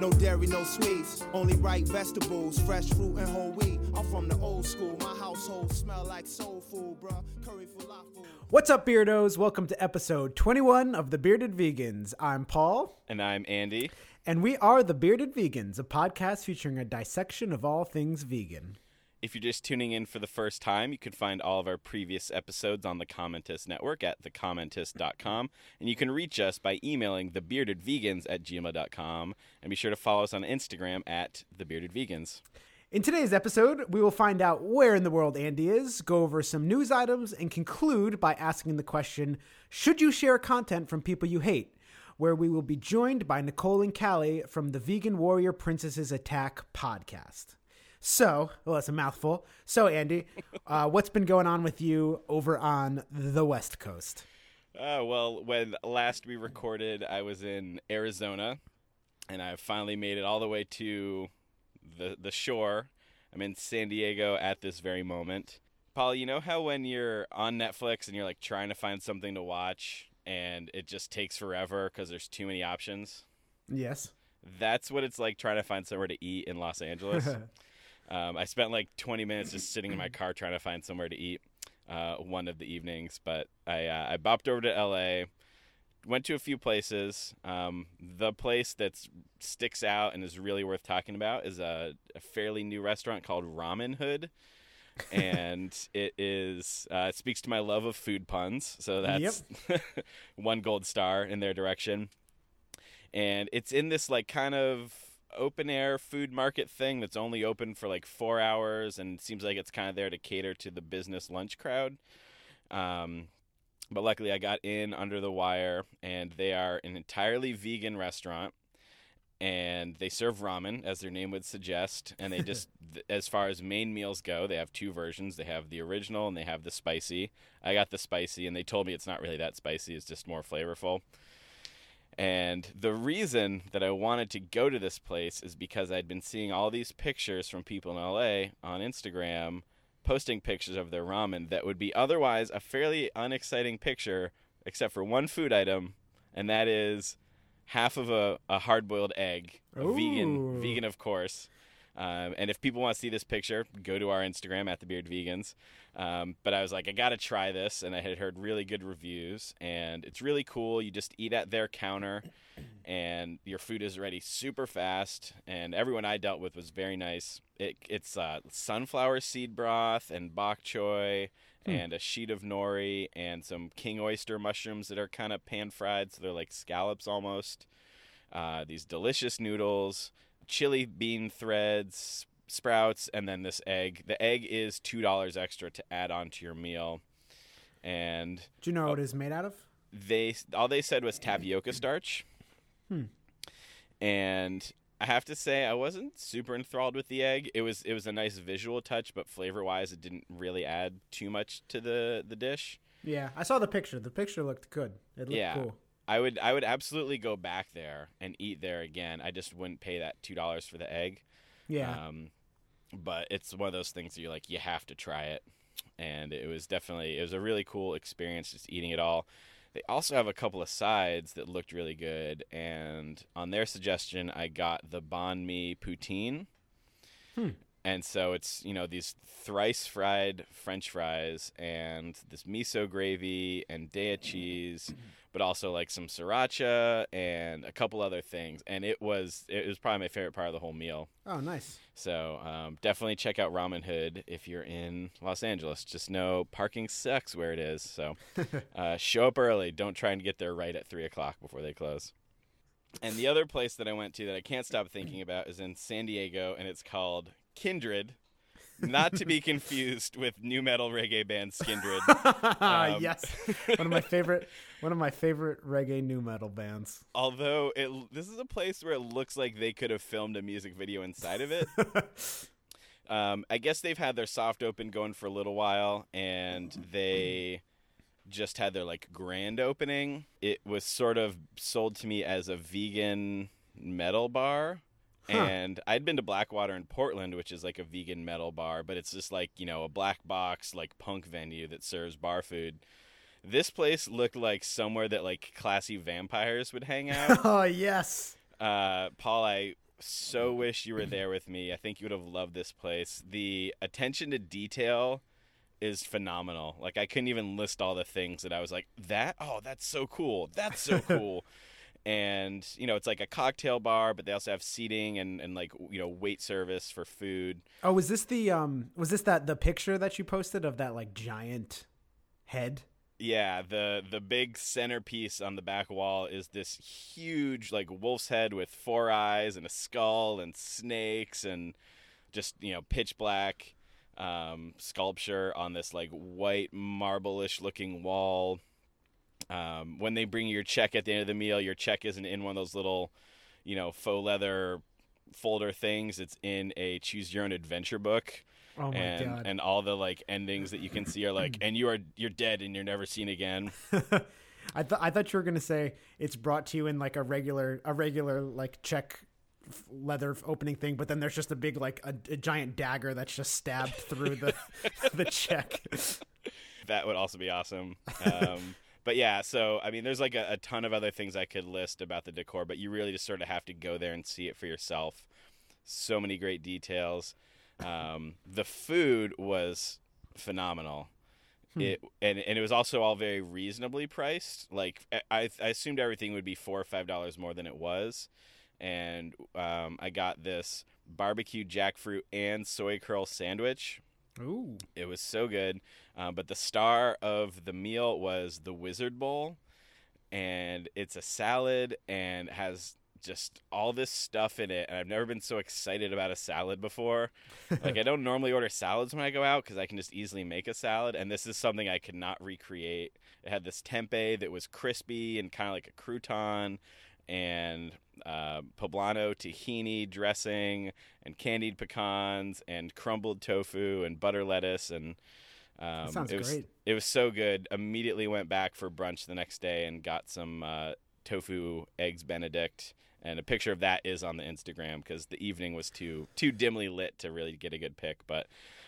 No dairy, no sweets, only ripe vegetables, fresh fruit and whole wheat. I'm from the old school, my household smell like soul food, bruh. Curry falafel. What's up, Beardos? Welcome to episode 21 of The Bearded Vegans. I'm Paul. And I'm Andy. And we are The Bearded Vegans, a podcast featuring a dissection of all things vegan. If you're just tuning in for the first time, you can find all of our previous episodes on the Commentist Network at thecommentist.com. And you can reach us by emailing thebeardedvegans@gmail.com. And be sure to follow us on Instagram at thebeardedvegans. In today's episode, we will find out where in the world Andy is, go over some news items, and conclude by asking the question, should you share content from people you hate? Where we will be joined by Nicole and Callie from the Vegan Warrior Princesses Attack podcast. So, well, that's a mouthful. So, Andy, what's been going on with you over on the West Coast? Well, when last we recorded, I was in Arizona, and I finally made it all the way to the shore. I'm in San Diego at this very moment. Paul, you know how when you're on Netflix and you're like trying to find something to watch and it just takes forever because there's too many options? Yes. That's what it's like trying to find somewhere to eat in Los Angeles. I spent like 20 minutes just sitting in my car trying to find somewhere to eat one of the evenings, but I bopped over to LA, went to a few places. The place that sticks out and is really worth talking about is a fairly new restaurant called Ramen Hood, and it speaks to my love of food puns, so that's one gold star in their direction. And it's in this like kind of open air food market thing that's only open for like 4 hours, and it seems like it's kind of there to cater to the business lunch crowd. But luckily I got in under the wire, and they are an entirely vegan restaurant, and they serve ramen, as their name would suggest. And they just, as far as main meals go, they have two versions. They have the original and they have the spicy. I got the spicy, and they told me it's not really that spicy. It's just more flavorful. And the reason that I wanted to go to this place is because I'd been seeing all these pictures from people in LA on Instagram posting pictures of their ramen that would be otherwise a fairly unexciting picture, except for one food item, and that is half of a hard-boiled egg, vegan of course. And if people want to see this picture, go to our Instagram at @thebeardedvegans. But I was like, I got to try this, and I had heard really good reviews, and it's really cool. You just eat at their counter, and your food is ready super fast, and everyone I dealt with was very nice. It's sunflower seed broth and bok choy and a sheet of nori and some king oyster mushrooms that are kind of pan-fried, so they're like scallops almost. These delicious noodles, chili bean threads, sprouts, and then this egg. The egg is $2 extra to add on to your meal. And do you know what it's made out of? All they said was tapioca starch. And I have to say, I wasn't super enthralled with the egg. It was a nice visual touch, but flavor-wise, it didn't really add too much to the dish. Yeah, I saw the picture. The picture looked good. It looked cool. I would absolutely go back there and eat there again. I just wouldn't pay that $2 for the egg. Yeah. But it's one of those things that you're like, you have to try it. And it was a really cool experience just eating it all. They also have a couple of sides that looked really good. And on their suggestion, I got the banh mi poutine. And so it's, these thrice fried French fries and this miso gravy and Daya cheese, but also like some sriracha and a couple other things. And it was probably my favorite part of the whole meal. Oh, nice. So definitely check out Ramen Hood if you're in Los Angeles. Just know parking sucks where it is. So show up early. Don't try and get there right at 3 o'clock before they close. And the other place that I went to that I can't stop thinking about is in San Diego, and it's called Kindred, not to be confused with new metal reggae band Skindred. Yes, one of my favorite reggae new metal bands. Although this is a place where it looks like they could have filmed a music video inside of it. I guess they've had their soft open going for a little while, and they just had their like grand opening. It was sort of sold to me as a vegan metal bar. And I'd been to Blackwater in Portland, which is like a vegan metal bar, but it's just like, a black box, like punk venue that serves bar food. This place looked like somewhere that like classy vampires would hang out. Oh, yes. Paul, I so wish you were there with me. I think you would have loved this place. The attention to detail is phenomenal. Like, I couldn't even list all the things that I was like, that's so cool. That's so cool. And, it's like a cocktail bar, but they also have seating and like, wait service for food. Oh, was this the picture that you posted of that like giant head? Yeah, the big centerpiece on the back wall is this huge like wolf's head with 4 eyes and a skull and snakes and just, pitch black sculpture on this like white marble-ish looking wall. When they bring you your check at the end of the meal, your check isn't in one of those little, faux leather folder things. It's in a choose your own adventure book. Oh my God. And all the like endings that you can see are like, and you're dead and you're never seen again. I thought you were gonna say it's brought to you in like a regular like check leather opening thing, but then there's just a big like a giant dagger that's just stabbed through the check. That would also be awesome. But yeah, so I mean, there's like a ton of other things I could list about the decor, but you really just sort of have to go there and see it for yourself. So many great details. The food was phenomenal. And it was also all very reasonably priced. Like I assumed everything would be $4 or $5 more than it was, and I got this barbecue jackfruit and soy curl sandwich. Ooh, it was so good. But the star of the meal was the Wizard Bowl, and it's a salad and has just all this stuff in it, and I've never been so excited about a salad before. Like, I don't normally order salads when I go out because I can just easily make a salad, and this is something I could not recreate. It had this tempeh that was crispy and kind of like a crouton, and poblano tahini dressing, and candied pecans, and crumbled tofu, and butter lettuce, and that sounds great. It was so good. Immediately went back for brunch the next day and got some tofu eggs Benedict. And a picture of that is on the Instagram because the evening was too dimly lit to really get a good pic. But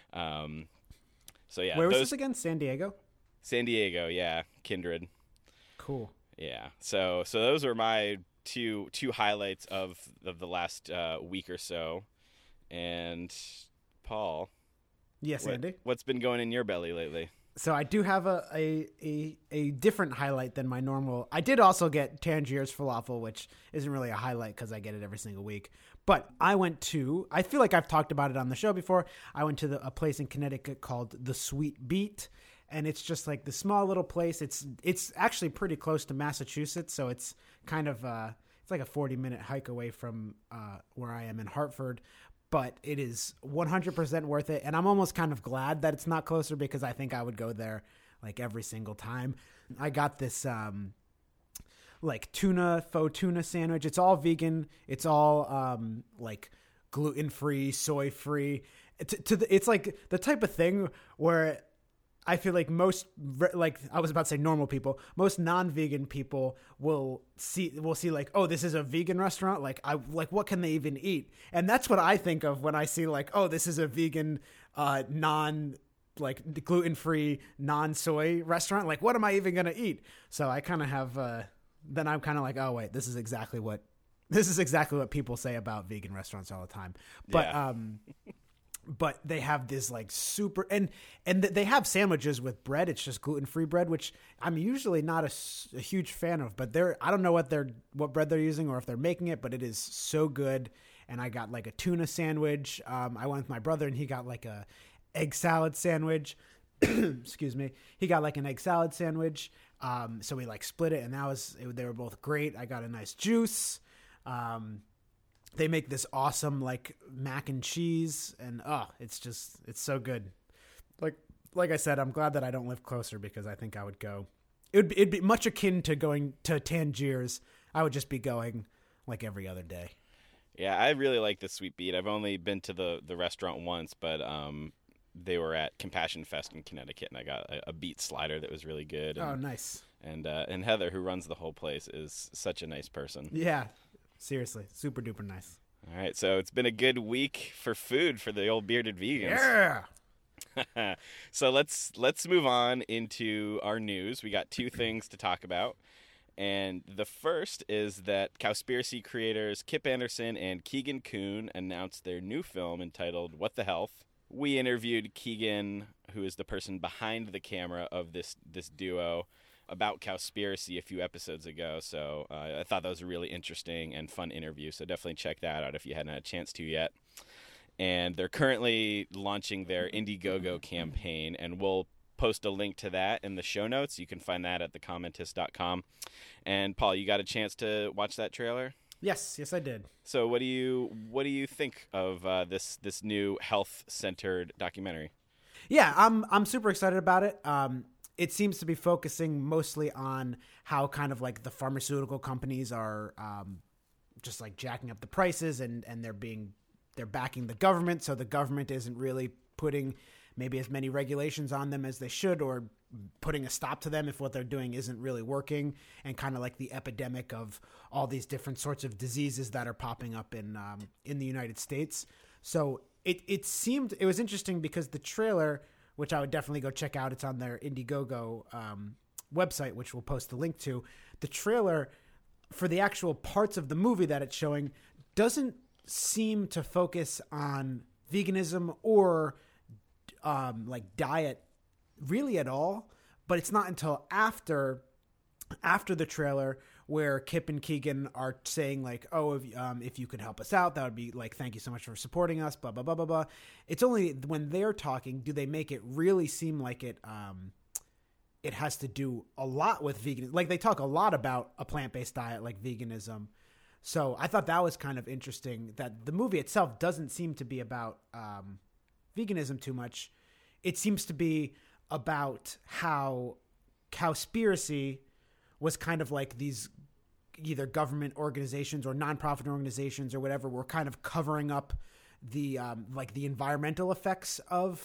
so yeah. Where was this again? San Diego? San Diego, yeah. Kindred. Cool. Yeah. So those were my two highlights of the last week or so. And Paul. Yes, Andy. What's been going in your belly lately? So I do have a different highlight than my normal. I did also get Tangier's falafel, which isn't really a highlight because I get it every single week. But I feel like I've talked about it on the show before. I went to a place in Connecticut called The Sweet Beet, and it's just like the small little place. It's actually pretty close to Massachusetts, so it's kind of it's like a 40-minute hike away from where I am in Hartford. But it is 100% worth it. And I'm almost kind of glad that it's not closer because I think I would go there like every single time. I got this like faux tuna sandwich. It's all vegan. It's all like gluten-free, soy-free. It's like the type of thing where I feel like most, like I was about to say normal people, most non-vegan people will see like, oh, this is a vegan restaurant. Like what can they even eat? And that's what I think of when I see like, oh, this is a vegan, like gluten-free, non-soy restaurant. Like, what am I even going to eat? So I kind of have, then I'm kind of like, oh wait, this is exactly what people say about vegan restaurants all the time. But, yeah. But they have this like super and they have sandwiches with bread. It's just gluten-free bread, which I'm usually not a huge fan of. But I don't know what bread they're using or if they're making it, but it is so good. And I got like a tuna sandwich. I went with my brother and he got like a egg salad sandwich. Excuse me. He got like an egg salad sandwich. So we like split it, and they were both great. I got a nice juice. They make this awesome like mac and cheese, and it's so good. Like I said, I'm glad that I don't live closer because I think I would go. It'd be much akin to going to Tangier's. I would just be going like every other day. Yeah, I really like the Sweet Beet. I've only been to the restaurant once, but they were at Compassion Fest in Connecticut, and I got a beet slider that was really good. And, nice. And Heather, who runs the whole place, is such a nice person. Yeah. Seriously, super duper nice. All right, so it's been a good week for food for the old bearded vegans. Yeah. So let's move on into our news. We got two things to talk about, And the first is that Cowspiracy creators Kip Anderson and Keegan Kuhn announced their new film entitled What the Health. We interviewed Keegan, who is the person behind the camera of this duo, about Cowspiracy a few episodes ago. So I thought that was a really interesting and fun interview. So definitely check that out if you hadn't had a chance to yet. And they're currently launching their Indiegogo campaign, and we'll post a link to that in the show notes. You can find that at thecommentist.com. And Paul, you got a chance to watch that trailer? Yes, I did. So what do you think of this new health-centered documentary? Yeah, I'm super excited about it. It seems to be focusing mostly on how kind of like the pharmaceutical companies are just like jacking up the prices, and they're backing the government, so the government isn't really putting maybe as many regulations on them as they should, or putting a stop to them if what they're doing isn't really working, and kind of like the epidemic of all these different sorts of diseases that are popping up in the United States. So it was interesting because the trailer, which I would definitely go check out, it's on their Indiegogo website, which we'll post the link to. The trailer for the actual parts of the movie that it's showing doesn't seem to focus on veganism or like diet really at all, but it's not until after the trailer where Kip and Keegan are saying like, oh, if you could help us out, that would be like, thank you so much for supporting us, blah, blah, blah, blah, blah. It's only when they're talking do they make it really seem like it has to do a lot with veganism. Like they talk a lot about a plant-based diet like veganism. So I thought that was kind of interesting that the movie itself doesn't seem to be about veganism too much. It seems to be about how Cowspiracy was kind of like these either government organizations or nonprofit organizations or whatever were kind of covering up the like the environmental effects of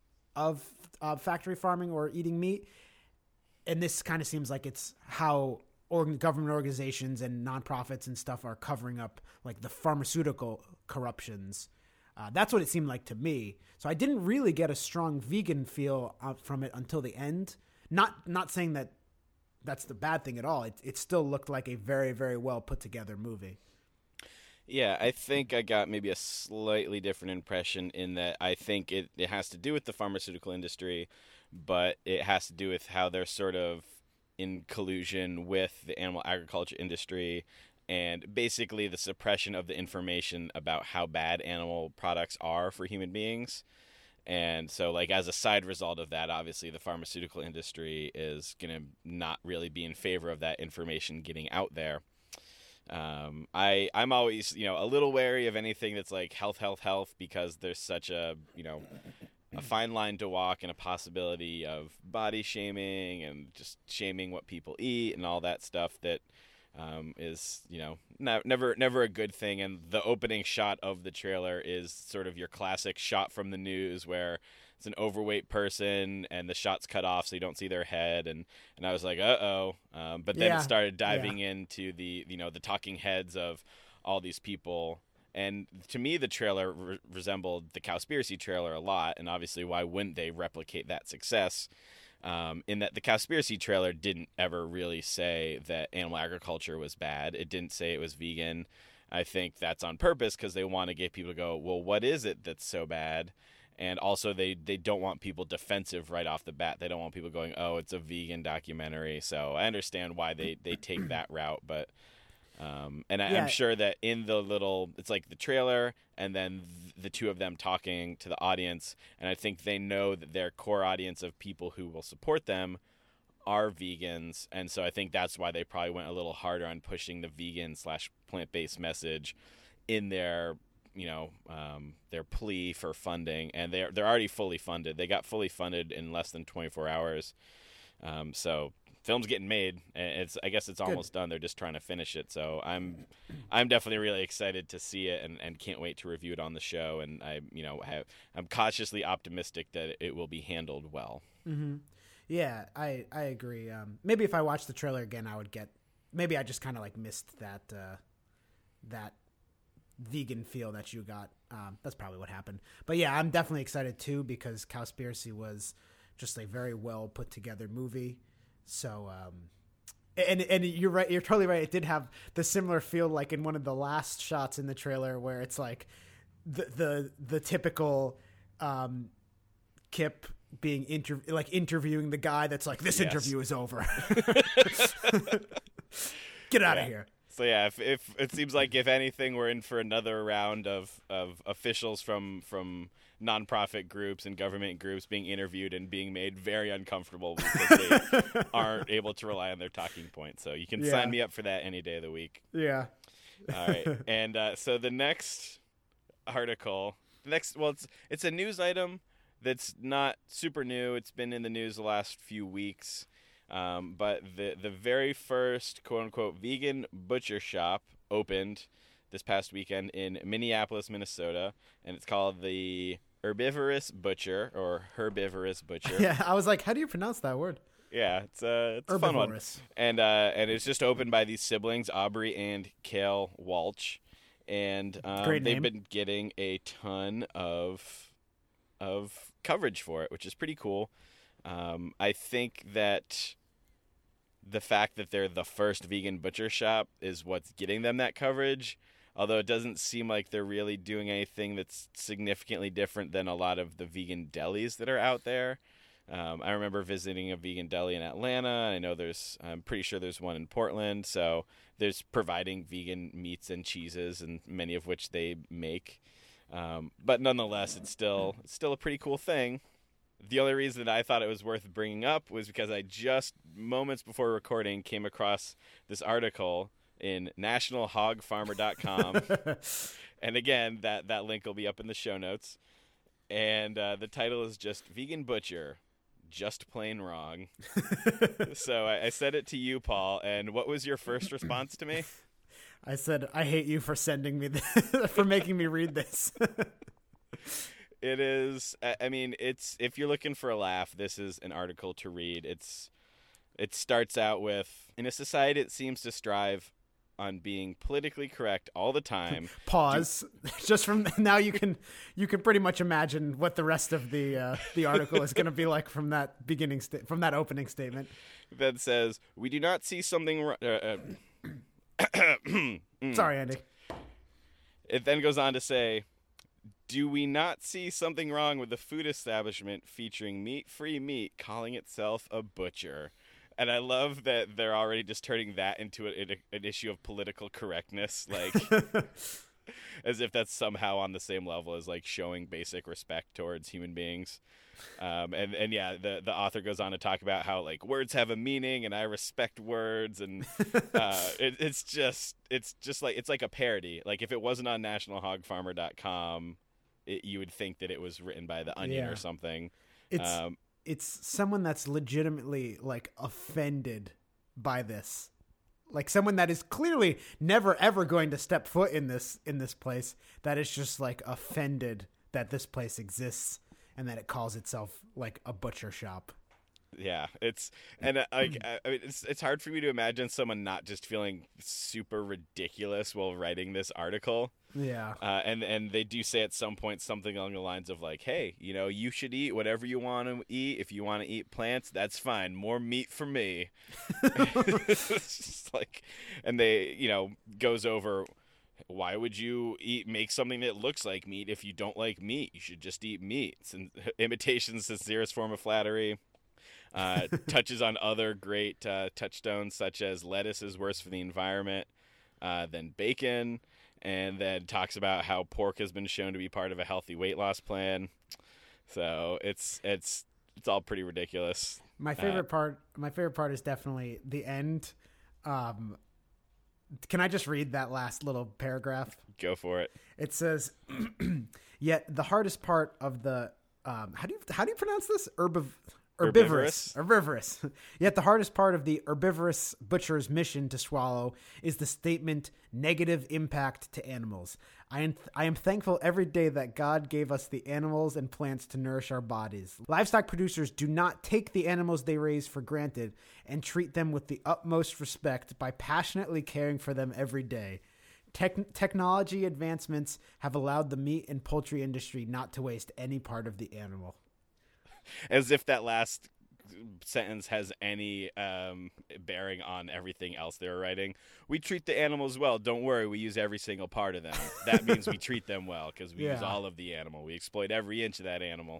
factory farming or eating meat. And this kind of seems like it's how government organizations and nonprofits and stuff are covering up like the pharmaceutical corruptions. That's what it seemed like to me. So I didn't really get a strong vegan feel from it until the end. Not saying that that's the bad thing at all. It still looked like a very, very well put together movie. Yeah, I think I got maybe a slightly different impression in that I think it has to do with the pharmaceutical industry, but it has to do with how they're sort of in collusion with the animal agriculture industry and basically the suppression of the information about how bad animal products are for human beings. And so, like, as a side result of that, obviously the pharmaceutical industry is going to not really be in favor of that information getting out there. I'm always, a little wary of anything that's like health, because there's such a fine line to walk and a possibility of body shaming and just shaming what people eat and all that stuff that is, never a good thing. And the opening shot of the trailer is sort of your classic shot from the news where it's an overweight person and the shot's cut off so you don't see their head. And I was like, uh-oh. But then it started diving into the talking heads of all these people. And to me, the trailer resembled the Cowspiracy trailer a lot. And obviously, why wouldn't they replicate that success? In that the Cowspiracy trailer didn't ever really say that animal agriculture was bad. It didn't say it was vegan. I think that's on purpose because they want to get people to go, well, what is it that's so bad? And also they don't want people defensive right off the bat. They don't want people going, oh, it's a vegan documentary. So I understand why they take that route. But I'm sure that in the little, it's like the trailer and then the two of them talking to the audience. And I think they know that their core audience of people who will support them are vegans. And so I think that's why they probably went a little harder on pushing the vegan/plant-based message in their, their plea for funding. And they're already fully funded. They got fully funded in less than 24 hours. So film's getting made, and I guess it's almost done. They're just trying to finish it. So I'm definitely really excited to see it, and can't wait to review it on the show. And I'm cautiously optimistic that it will be handled well. Mm-hmm. Yeah, I agree. Maybe if I watched the trailer again, maybe I just kind of like missed that vegan feel that you got. That's probably what happened. But yeah, I'm definitely excited too because Cowspiracy was just a very well put together movie. So And you're right. You're totally right. It did have the similar feel, like in one of the last shots in the trailer, where it's like the typical Kip being interviewing the guy that's like, this interview is over. Get out of here. So yeah, if it seems like if anything, we're in for another round of officials from nonprofit groups and government groups being interviewed and being made very uncomfortable because they aren't able to rely on their talking points. So you can sign me up for that any day of the week. Yeah. All right. And so the next article, it's a news item that's not super new. It's been in the news the last few weeks. But the very first quote-unquote vegan butcher shop opened this past weekend in Minneapolis, Minnesota, and it's called the Herbivorous Butcher or Herbivorous Butcher. Yeah, I was like, how do you pronounce that word? Yeah, it's a fun one. And it's just opened by these siblings, Aubrey and Cale Walsh, and they've been getting a ton of coverage for it, which is pretty cool. I think that the fact that they're the first vegan butcher shop is what's getting them that coverage, although it doesn't seem like they're really doing anything that's significantly different than a lot of the vegan delis that are out there. I remember visiting a vegan deli in Atlanta. I'm pretty sure there's one in Portland. So there's providing vegan meats and cheeses, and many of which they make. But nonetheless, it's still a pretty cool thing. The only reason that I thought it was worth bringing up was because I just moments before recording came across this article in nationalhogfarmer.com. And again, that link will be up in the show notes. And the title is just Vegan Butcher, Just Plain Wrong. So I said it to you, Paul, and what was your first response to me? I said, I hate you for sending me for making me read this. It is. I mean, if you're looking for a laugh, this is an article to read. It starts out with, in a society that seems to strive on being politically correct all the time. Pause. Just from now, you can pretty much imagine what the rest of the article is going to be like from that from that opening statement. That says, we do not see something. Sorry, Andy. It then goes on to say, do we not see something wrong with the food establishment featuring meat-free meat calling itself a butcher? And I love that they're already just turning that into an issue of political correctness, like as if that's somehow on the same level as like showing basic respect towards human beings. And yeah, the author goes on to talk about how like words have a meaning and I respect words, and it's just like it's like a parody. Like if it wasn't on nationalhogfarmer.com, you would think that it was written by The Onion or something. It's someone that's legitimately like offended by this, like someone that is clearly never ever going to step foot in this place, that is just like offended that this place exists and that it calls itself like a butcher shop. Yeah, it's hard for me to imagine someone not just feeling super ridiculous while writing this article. Yeah. And they do say at some point something along the lines of like, hey, you should eat whatever you want to eat. If you want to eat plants, that's fine. More meat for me. It's just like, and they, goes over, why would you make something that looks like meat if you don't like meat? You should just eat meat. And imitation's the sincerest form of flattery. Touches on other great touchstones, such as lettuce is worse for the environment than bacon, and then talks about how pork has been shown to be part of a healthy weight loss plan. So it's all pretty ridiculous. My favorite part is definitely the end. Can I just read that last little paragraph? Go for it. It says, "Yet the hardest part of the how do you pronounce this? Herbivorous. Yet the hardest part of the herbivorous butcher's mission to swallow is the statement, negative impact to animals. I am thankful every day that God gave us the animals and plants to nourish our bodies. Livestock producers do not take the animals they raise for granted and treat them with the utmost respect by passionately caring for them every day. Technology advancements have allowed the meat and poultry industry not to waste any part of the animal." As if that last sentence has any bearing on everything else they were writing. We treat the animals well. Don't worry, we use every single part of them. That means we treat them well because we use all of the animal. We exploit every inch of that animal.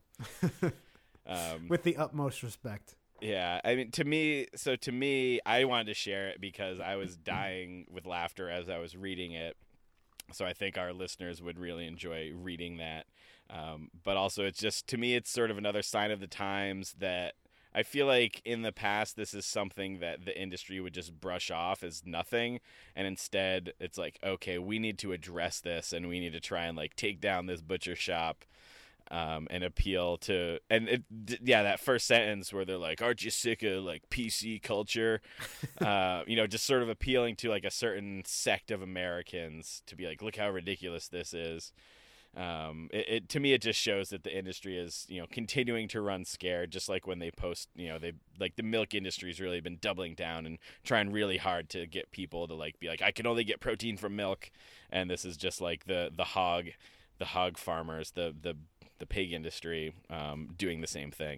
With the utmost respect. Yeah, I mean, to me, I wanted to share it because I was dying with laughter as I was reading it. So I think our listeners would really enjoy reading that. But also, it's just, to me, it's sort of another sign of the times that I feel like in the past, this is something that the industry would just brush off as nothing. And instead, it's like, okay, we need to address this and we need to try and like take down this butcher shop. And appeal to, and that first sentence where they're like, aren't you sick of like PC culture? Just sort of appealing to like a certain sect of Americans to be like, look how ridiculous this is. To me, it just shows that the industry is, continuing to run scared, just like when they post, they like the milk industry's really been doubling down and trying really hard to get people to like be like, I can only get protein from milk. And this is just like the hog farmers, the pig industry doing the same thing.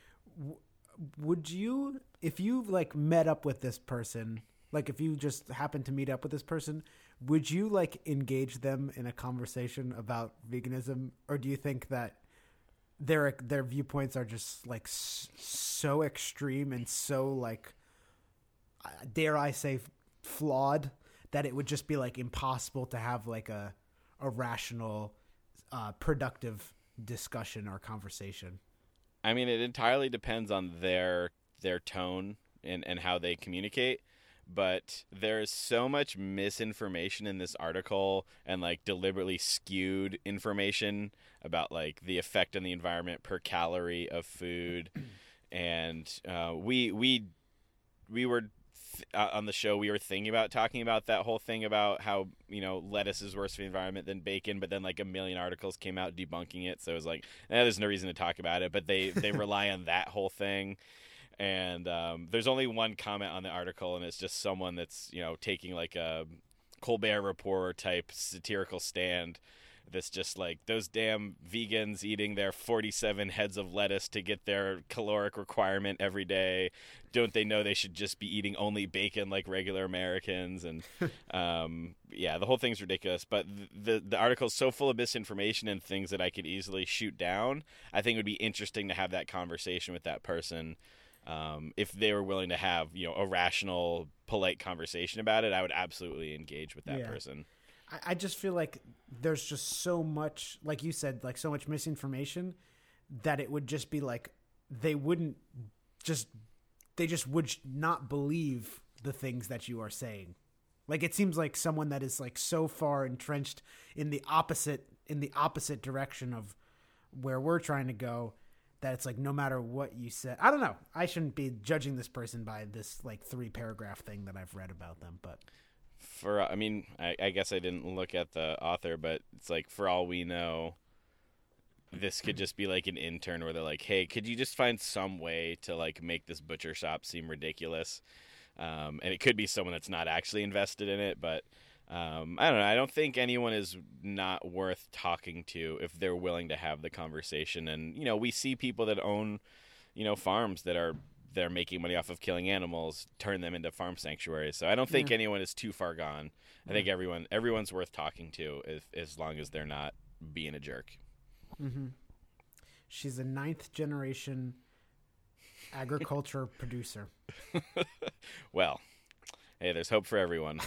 Would you, if you like met up with this person, like if you just happened to meet up with this person, would you like engage them in a conversation about veganism, or do you think that their viewpoints are just like so extreme and so like, dare I say, flawed that it would just be like impossible to have like a rational, productive discussion or conversation? I mean, it entirely depends on their tone and how they communicate, but there's so much misinformation in this article and like deliberately skewed information about like the effect on the environment per calorie of food. And we were on the show, we were thinking about talking about that whole thing about how, lettuce is worse for the environment than bacon, but then like a million articles came out debunking it. So it was like, there's no reason to talk about it, but they rely on that whole thing. And there's only one comment on the article, and it's just someone that's, taking like a Colbert Report type satirical stand. That's just like, those damn vegans eating their 47 heads of lettuce to get their caloric requirement every day. Don't they know they should just be eating only bacon like regular Americans? And the whole thing's ridiculous. But the article's so full of misinformation and things that I could easily shoot down. I think it would be interesting to have that conversation with that person. If they were willing to have, a rational, polite conversation about it, I would absolutely engage with that person. I just feel like there's just so much, like you said, like so much misinformation that it would just be like they just would not believe the things that you are saying. Like it seems like someone that is like so far entrenched in the opposite direction of where we're trying to go that it's like no matter what you said. I don't know. I shouldn't be judging this person by this like 3-paragraph thing that I've read about them, but I guess I didn't look at the author, but it's like, for all we know, this could just be like an intern where they're like, hey, could you just find some way to like make this butcher shop seem ridiculous? And it could be someone that's not actually invested in it, but I don't know. I don't think anyone is not worth talking to if they're willing to have the conversation. And, we see people that own, farms that are they're making money off of killing animals, turn them into farm sanctuaries. So I don't think anyone is too far gone. I think everyone's worth talking to as long as they're not being a jerk. Mm-hmm. She's a 9th generation agriculture producer. Well, hey, there's hope for everyone.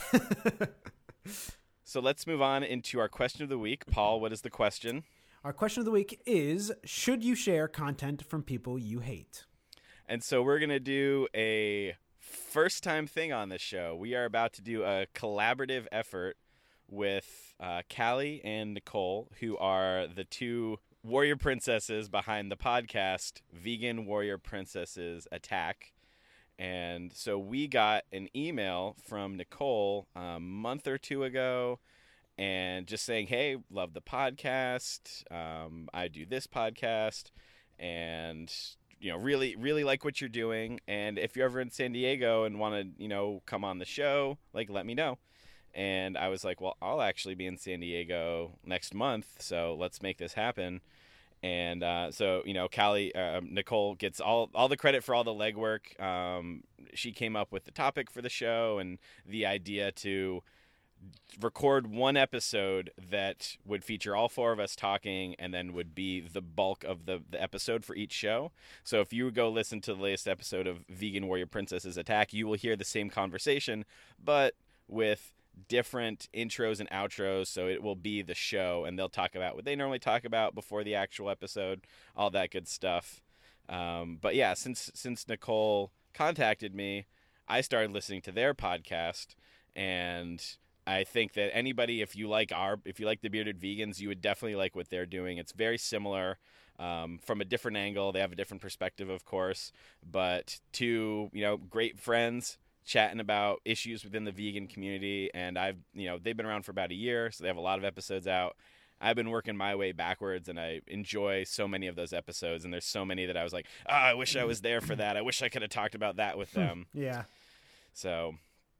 So let's move on into our question of the week. Paul, what is the question? Our question of the week is, should you share content from people you hate? And so we're going to do a first-time thing on this show. We are about to do a collaborative effort with Callie and Nicole, who are the 2 warrior princesses behind the podcast Vegan Warrior Princesses Attack. And so we got an email from Nicole a month or 2 ago, and just saying, hey, love the podcast. I do this podcast, and really, really like what you're doing. And if you're ever in San Diego and want to, come on the show, like, let me know. And I was like, well, I'll actually be in San Diego next month, so let's make this happen. And so, Callie, Nicole gets all the credit for all the legwork. She came up with the topic for the show and the idea to record one episode that would feature all four of us talking and then would be the bulk of the episode for each show. So if you go listen to the latest episode of Vegan Warrior Princesses Attack, you will hear the same conversation, but with different intros and outros. So it will be the show, and they'll talk about what they normally talk about before the actual episode, all that good stuff. But yeah, since Nicole contacted me, I started listening to their podcast, and I think that anybody, if you like the Bearded Vegans, you would definitely like what they're doing. It's very similar, from a different angle. They have a different perspective, of course, but two, great friends chatting about issues within the vegan community. And they've been around for about a year, so they have a lot of episodes out. I've been working my way backwards, and I enjoy so many of those episodes. And there's so many that I was like, I wish I was there for that. I wish I could have talked about that with them. Yeah. So,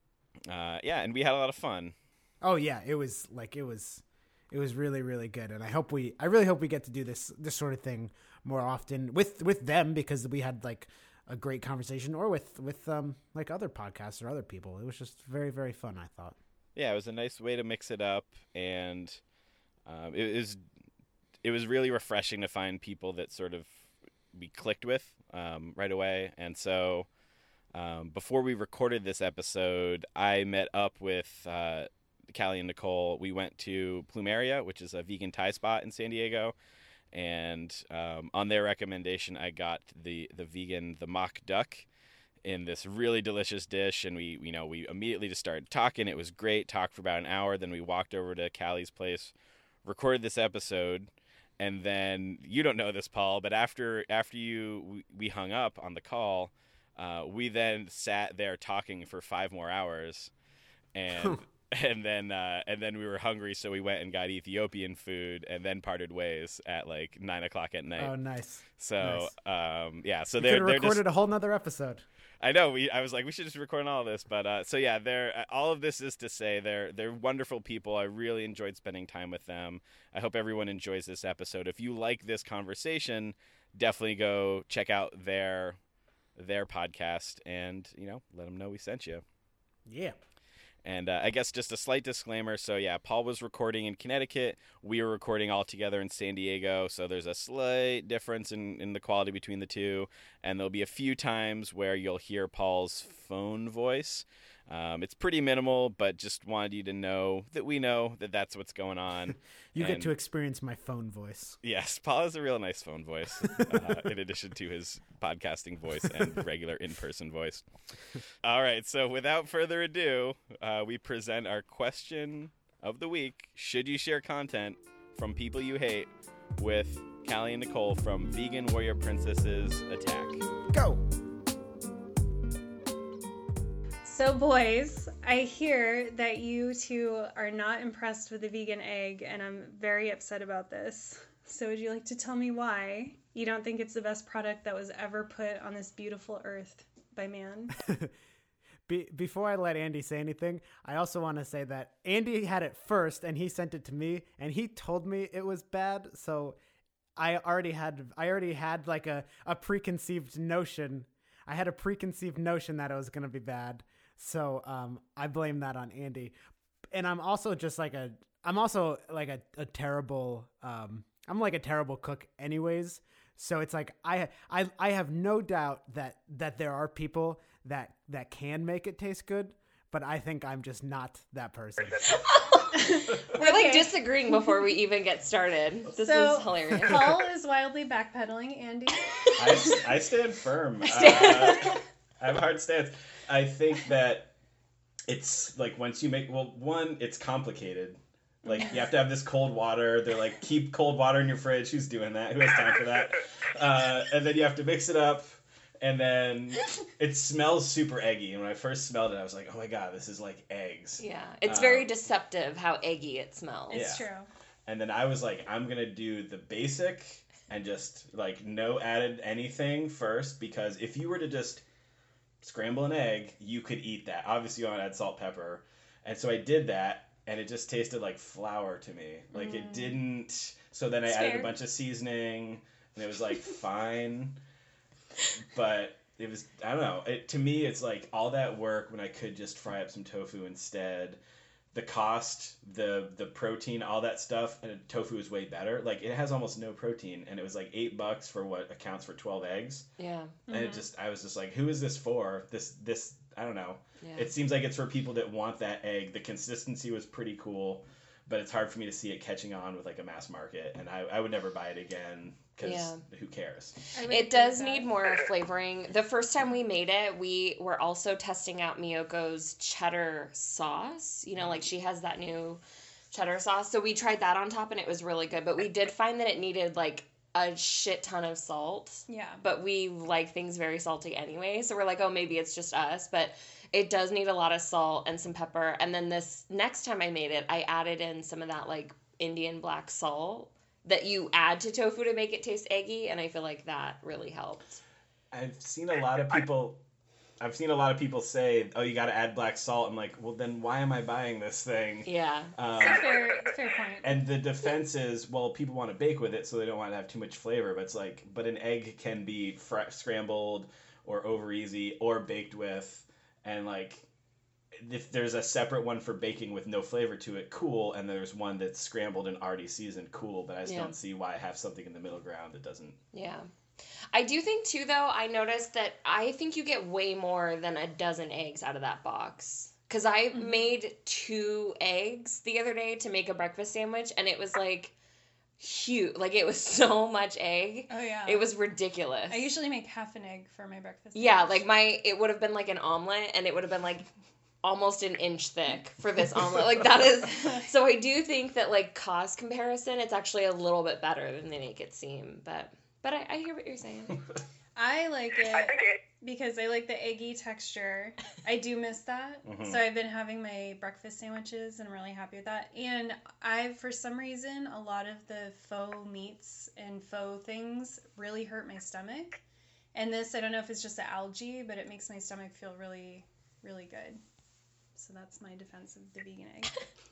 and we had a lot of fun. Oh yeah, it was really, really good, and I really hope we get to do this sort of thing more often with them, because we had like a great conversation, or with like other podcasts or other people. It was just very, very fun, I thought. Yeah, it was a nice way to mix it up, and it was really refreshing to find people that sort of we clicked with right away. And so before we recorded this episode, I met up with Callie and Nicole. We went to Plumeria, which is a vegan Thai spot in San Diego, and on their recommendation, I got the mock duck in this really delicious dish, and we immediately just started talking. It was great. Talked for about an hour. Then we walked over to Callie's place, recorded this episode, and then you don't know this, Paul, but after we hung up on the call, we then sat there talking for 5 more hours, and and then we were hungry, so we went and got Ethiopian food, and then parted ways at like 9:00 at night. Oh, nice. So nice. So they're recorded a whole nother episode. I know. I was like, we should just record all of this, but all of this is to say they're wonderful people. I really enjoyed spending time with them. I hope everyone enjoys this episode. If you like this conversation, definitely go check out their podcast, and let them know we sent you. Yeah. And I guess just a slight disclaimer. So yeah, Paul was recording in Connecticut. We were recording all together in San Diego. So there's a slight difference in the quality between the two. And there'll be a few times where you'll hear Paul's phone voice. It's pretty minimal, but just wanted you to know that we know that that's what's going on. You get to experience my phone voice. Yes, Paul has a real nice phone voice, in addition to his podcasting voice and regular in-person voice. All right, so without further ado, we present our question of the week. Should you share content from people you hate, with Callie and Nicole from Vegan Warrior Princesses Attack? Go! So boys, I hear that you two are not impressed with the vegan egg, and I'm very upset about this. So would you like to tell me why you don't think it's the best product that was ever put on this beautiful earth by man? Before I let Andy say anything, I also want to say that Andy had it first, and he sent it to me, and he told me it was bad. So I already had like a preconceived notion. I had a preconceived notion that it was going to be bad. So I blame that on Andy. And I'm also just like a terrible I'm like a terrible cook anyways. So it's like I have no doubt that there are people that can make it taste good, but I think I'm just not that person. We're like disagreeing before we even get started. This is hilarious. Paul is wildly backpedaling. Andy? I stand firm. I have a hard stance. I think that it's like once you make, one, it's complicated. Like you have to have this cold water. They're like, keep cold water in your fridge. Who's doing that? Who has time for that? And then you have to mix it up. And then it smells super eggy. And when I first smelled it, I was like, oh my God, this is like eggs. Yeah, it's very deceptive how eggy it smells. It's true. And then I was like, I'm going to do the basic and just like no added anything first, because if you were to just scramble an egg, you could eat that. Obviously, you want to add salt, pepper. And so I did that. and it just tasted like flour to me. Like it didn't. So then I added a bunch of seasoning, and it was like fine, but it was, I don't know. To me, it's like all that work when I could just fry up some tofu instead. The cost, the protein, all that stuff, and tofu is way better. Like it has almost no protein, and it was like $8 for what accounts for 12 eggs. Yeah. And I was just like, who is this for? This I don't know. Yeah. It seems like it's for people that want that egg. The consistency was pretty cool, but it's hard for me to see it catching on with like a mass market, and I would never buy it again. Because who cares? It does need more flavoring. The first time we made it, we were also testing out Miyoko's cheddar sauce. You know, like she has that new cheddar sauce. So we tried that on top, and it was really good. But we did find that it needed like a shit ton of salt. Yeah. But we like things very salty anyway. So we're like, oh, maybe it's just us. But it does need a lot of salt and some pepper. And then this next time I made it, I added in some of that like Indian black salt that you add to tofu to make it taste eggy, and I feel like that really helped. I've seen a lot of people say, "Oh, you got to add black salt." I'm like, "Well, then why am I buying this thing?" Yeah. Fair point. And the defense is, well, people want to bake with it, so they don't want to have too much flavor. But it's like, but an egg can be scrambled or over easy or baked with, and like, if there's a separate one for baking with no flavor to it, cool, and there's one that's scrambled and already seasoned, cool, but I just don't see why I have something in the middle ground that doesn't. Yeah. I do think, too, though, I noticed that I think you get way more than a dozen eggs out of that box. Because I made 2 eggs the other day to make a breakfast sandwich, and it was, like, huge. Like, it was so much egg. Oh, yeah. It was ridiculous. I usually make half an egg for my breakfast sandwich. Yeah, like, it would have been, like, an omelet, and it would have been, like, almost an inch thick for this omelet. Like, that is... So I do think that, like, cost comparison, it's actually a little bit better than they make it seem. But I hear what you're saying. I like it because I like the eggy texture. I do miss that. So I've been having my breakfast sandwiches, and I'm really happy with that. And for some reason, a lot of the faux meats and faux things really hurt my stomach. And this, I don't know if it's just the algae, but it makes my stomach feel really, really good. So that's my defense of the vegan egg.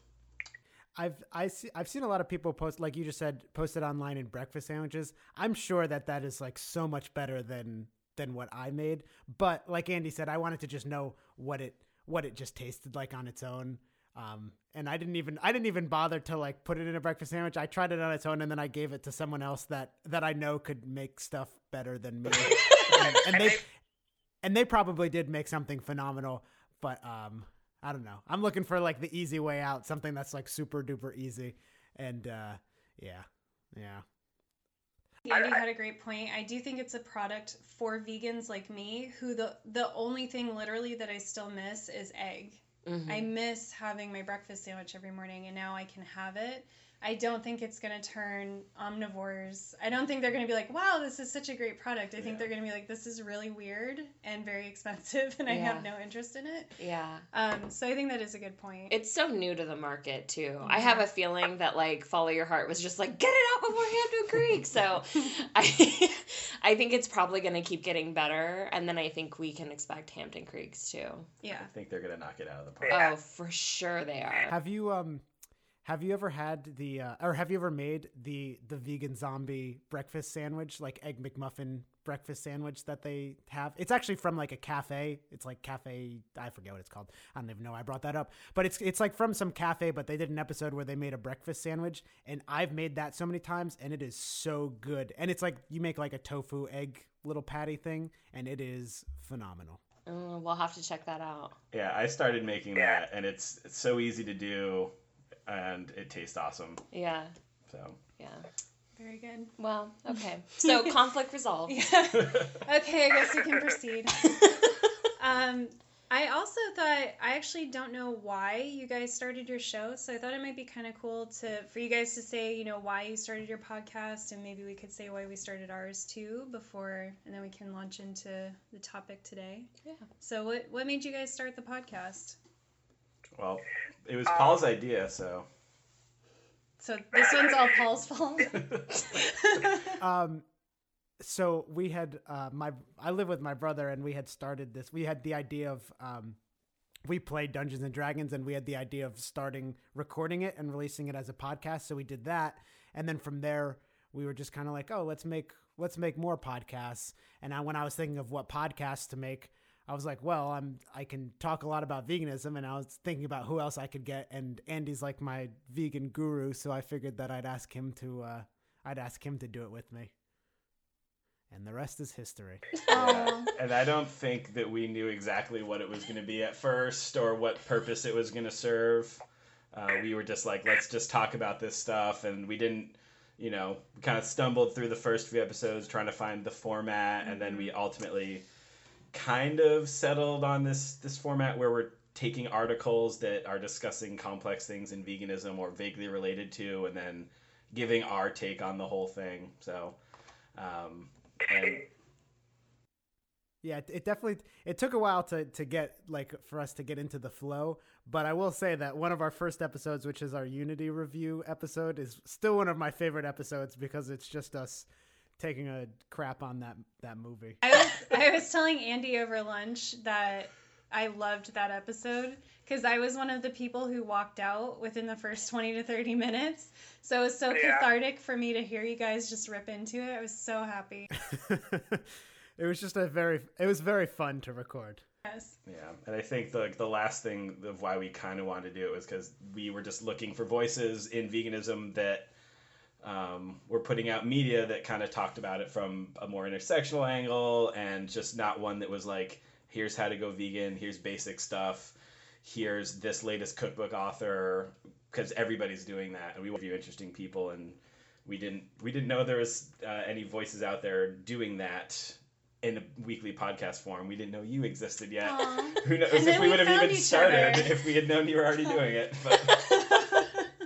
I've seen a lot of people post, like you just said, posted online in breakfast sandwiches. I'm sure that is like so much better than what I made. But like Andy said, I wanted to just know what it just tasted like on its own. And I didn't even bother to like put it in a breakfast sandwich. I tried it on its own, and then I gave it to someone else that I know could make stuff better than me. and they probably did make something phenomenal, but I don't know. I'm looking for like the easy way out, something that's like super duper easy. And yeah. Andy had a great point. I do think it's a product for vegans like me, who the only thing literally that I still miss is egg. I miss having my breakfast sandwich every morning, and now I can have it. I don't think it's going to turn omnivores. I don't think they're going to be like, wow, this is such a great product. I think they're going to be like, this is really weird and very expensive, and I have no interest in it. Yeah. So I think that is a good point. It's so new to the market, too. I have a feeling that, like, Follow Your Heart was just like, get it out before Hampton Creek. So I think it's probably going to keep getting better, and then I think we can expect Hampton Creeks, too. Yeah. I think they're going to knock it out of the park. Oh, for sure they are. Have you ever had have you ever made the vegan zombie breakfast sandwich, like Egg McMuffin breakfast sandwich that they have? It's actually from like a cafe. It's like cafe, I forget what it's called. I don't even know. I brought that up, but it's like from some cafe, but they did an episode where they made a breakfast sandwich, and I've made that so many times, and it is so good. And it's like you make like a tofu egg little patty thing, and it is phenomenal. We'll have to check that out. Yeah, I started making that, and it's so easy to do. And it tastes awesome. Yeah. So. Yeah. Very good. Well, okay. So conflict resolved. Yeah. Okay, I guess we can proceed. I also thought, I actually don't know why you guys started your show, so I thought it might be kind of cool for you guys to say, you know, why you started your podcast, and maybe we could say why we started ours too and then we can launch into the topic today. Yeah. So what made you guys start the podcast? Well, it was Paul's idea, so. So this one's all Paul's fault? So we had I live with my brother, and we had started this. We had the idea of we played Dungeons and Dragons, and we had the idea of starting recording it and releasing it as a podcast. So we did that. And then from there, we were just kind of like, oh, let's make more podcasts. And when I was thinking of what podcasts to make, I was like, well, I can talk a lot about veganism, and I was thinking about who else I could get. And Andy's like my vegan guru. So I figured that I'd ask him to do it with me. And the rest is history. Yeah. And I don't think that we knew exactly what it was going to be at first or what purpose it was going to serve. We were just like, let's just talk about this stuff. And we didn't, we kind of stumbled through the first few episodes trying to find the format. And then we ultimately kind of settled on this format where we're taking articles that are discussing complex things in veganism or vaguely related to, and then giving our take on the whole thing. So, yeah, it definitely took a while to get for us to get into the flow, but I will say that one of our first episodes, which is our Unity review episode, is still one of my favorite episodes because it's just us taking a crap on that movie. I was telling Andy over lunch that I loved that episode because I was one of the people who walked out within the first 20 to 30 minutes. So it was so cathartic for me to hear you guys just rip into it. I was so happy. It was just it was very fun to record. Yes. Yeah, and I think the last thing of why we kind of wanted to do it was because we were just looking for voices in veganism that were putting out media that kind of talked about it from a more intersectional angle, and just not one that was like, here's how to go vegan, here's basic stuff, here's this latest cookbook author, because everybody's doing that, and we want to view interesting people, and we didn't know there was any voices out there doing that in a weekly podcast form. We didn't know you existed yet. Aww. Who knows if we would have even started if we had known you were already doing it. But.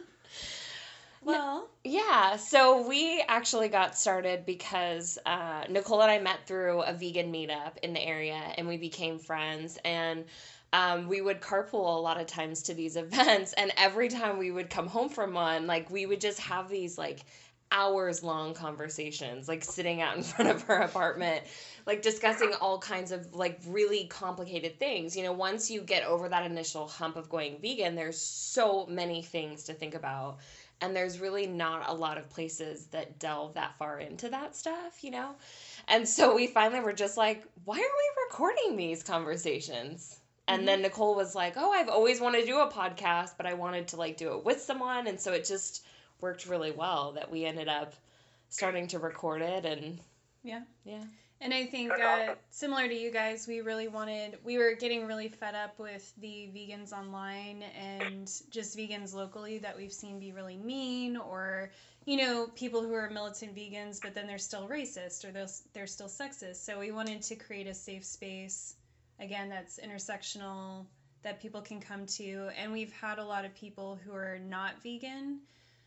Well, yeah, so we actually got started because Nicole and I met through a vegan meetup in the area, and we became friends, and we would carpool a lot of times to these events, and every time we would come home from one, we would just have these hours-long conversations, sitting out in front of her apartment, discussing all kinds of really complicated things. Once you get over that initial hump of going vegan, there's so many things to think about. And there's really not a lot of places that delve that far into that stuff, And so we finally were just like, why are we recording these conversations? And then Nicole was like, oh, I've always wanted to do a podcast, but I wanted to do it with someone. And so it just worked really well that we ended up starting to record it. And yeah. And I think similar to you guys, we were getting really fed up with the vegans online and just vegans locally that we've seen be really mean, or, people who are militant vegans, but then they're still racist or they're still sexist. So we wanted to create a safe space, again, that's intersectional, that people can come to. And we've had a lot of people who are not vegan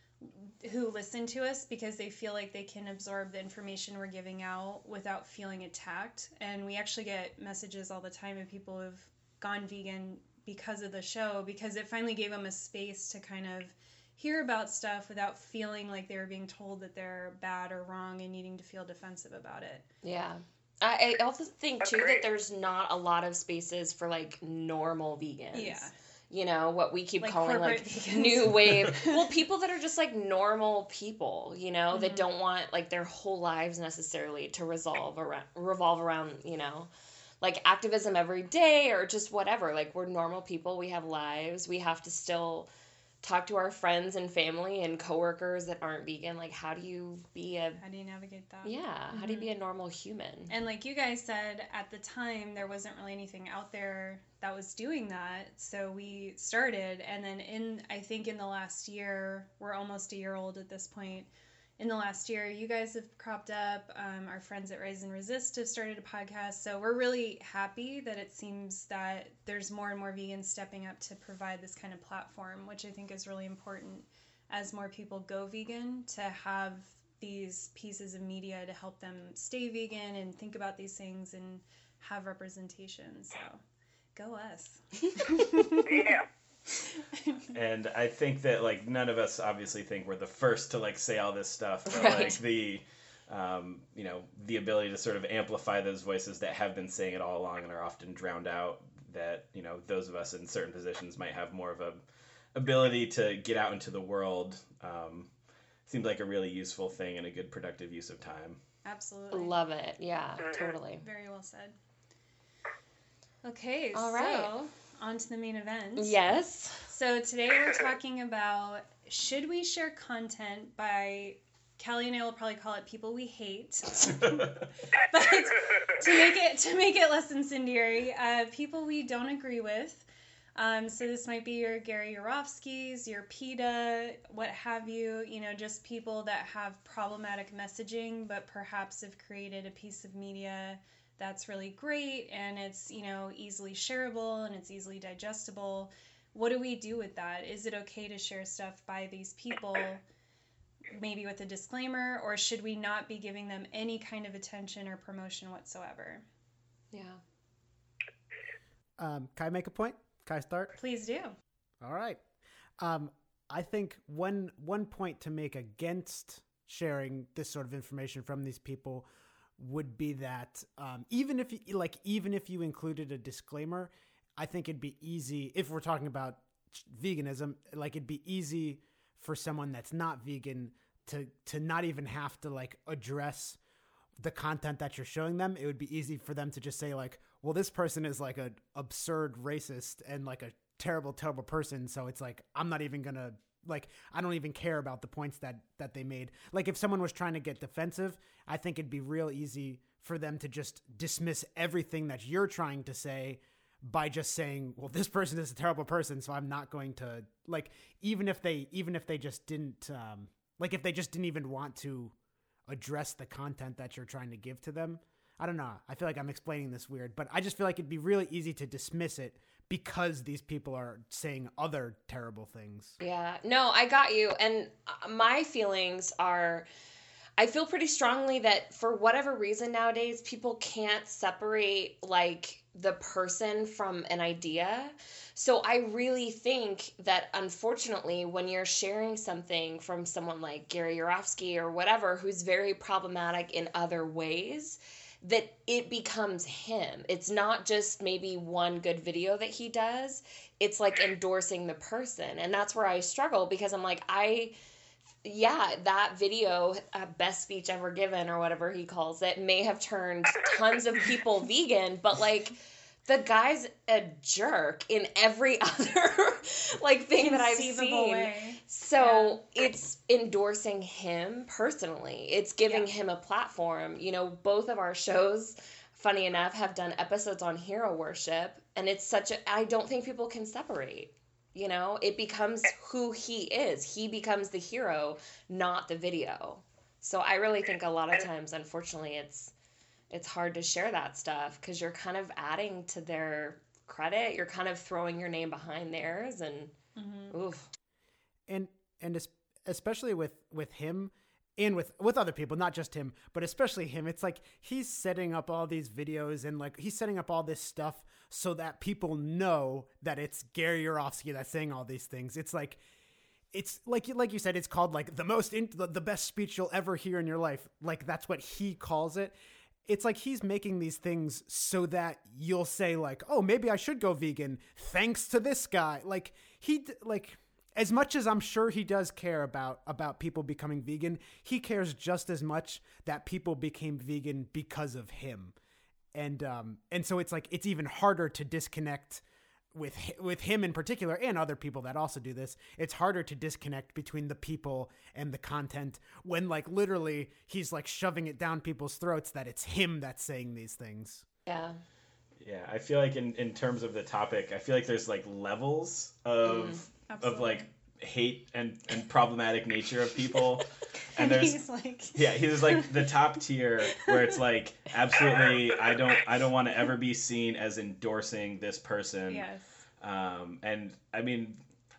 who listen to us because they feel like they can absorb the information we're giving out without feeling attacked. And we actually get messages all the time of people who've gone vegan because of the show, because it finally gave them a space to kind of hear about stuff without feeling like they were being told that they're bad or wrong and needing to feel defensive about it. Yeah. I also think, too, that there's not a lot of spaces for, normal vegans. Yeah. What we keep calling, vegans. new wave. Well, people that are just, normal people, that don't want, their whole lives necessarily to revolve around, activism every day or just whatever. We're normal people. We have lives. We have to still talk to our friends and family and coworkers that aren't vegan. How do you navigate that? Yeah. How do you be a normal human? And like you guys said, at the time, there wasn't really anything out there that was doing that. So we started, and then I think in the last year, we're almost a year old at this point. In the last year, you guys have cropped up. Our friends at Rise and Resist have started a podcast. So we're really happy that it seems that there's more and more vegans stepping up to provide this kind of platform, which I think is really important as more people go vegan, to have these pieces of media to help them stay vegan and think about these things and have representation. So go us. Yeah. And I think that none of us obviously think we're the first to say all this stuff, but Right. you know, the ability to sort of amplify those voices that have been saying it all along and are often drowned out, that, you know, those of us in certain positions might have more of a ability to get out into the world. Seems like a really useful thing and a good productive use of time. Absolutely. Love it. Yeah, totally. Very well said. Okay, All right. so on to the main event. Yes. So today we're talking about, should we share content by, Callie and I will probably call it people we hate, but to make it less incendiary, people we don't agree with. So this might be your Gary Yourofsky's, your PETA, what have you, you know, just people that have problematic messaging, but perhaps have created a piece of media that's really great and it's, you know, easily shareable and it's easily digestible. What do we do with that? Is it okay to share stuff by these people, maybe with a disclaimer, or should we not be giving them any kind of attention or promotion whatsoever? Yeah. Can I make a point? Can I start? Please do. All right. I think one point to make against sharing this sort of information from these people would be that even if you included a disclaimer, I think it'd be easy, if we're talking about veganism, like it'd be easy for someone that's not vegan to not even have to like address the content that you're showing them. It would be easy for them to just say like, well, this person is like an absurd racist and like a terrible, terrible person. So it's like, I'm not even gonna, like, I don't even care about the points that they made. Like if someone was trying to get defensive, I think it'd be real easy for them to just dismiss everything that you're trying to say by just saying, well, this person is a terrible person, so I'm not going to, like, even if they just didn't, like if they just didn't even want to address the content that you're trying to give to them. I don't know. I feel like I'm explaining this weird, but I just feel like it'd be really easy to dismiss it because these people are saying other terrible things. Yeah. No, I got you. And my feelings are, I feel pretty strongly that for whatever reason nowadays, people can't separate like the person from an idea. So I really think that unfortunately, when you're sharing something from someone like Gary Yourofsky or whatever, who's very problematic in other ways, that it becomes him. It's not just maybe one good video that he does. It's like endorsing the person. And that's where I struggle, because I'm like, that video, best speech ever given or whatever he calls it, may have turned tons of people vegan, but like the guy's a jerk in every other like thing that I've seen. Way. So it's endorsing him personally. It's giving him a platform. You know, both of our shows, funny enough, have done episodes on hero worship, and it's I don't think people can separate. You know, it becomes who he is. He becomes the hero, not the video. So I really think a lot of times, unfortunately, it's hard to share that stuff because you're kind of adding to their credit. You're kind of throwing your name behind theirs, and oof. And especially with him and with other people, not just him, but especially him, it's like he's setting up all these videos and like he's setting up all this stuff so that people know that it's Gary Yourofsky that's saying all these things. It's like you said, it's called like the best speech you'll ever hear in your life. Like that's what he calls it. It's like he's making these things so that you'll say like, oh, maybe I should go vegan thanks to this guy. Like as much as I'm sure he does care about people becoming vegan, he cares just as much that people became vegan because of him. And so it's like, it's even harder to disconnect with him in particular, and other people that also do this. It's harder to disconnect between the people and the content when like literally he's like shoving it down people's throats that it's him that's saying these things. Yeah. Yeah, I feel like in terms of the topic, I feel like there's like levels of like hate and problematic nature of people. And there's he's like he's like the top tier where it's like absolutely I don't want to ever be seen as endorsing this person. Yes. And I mean,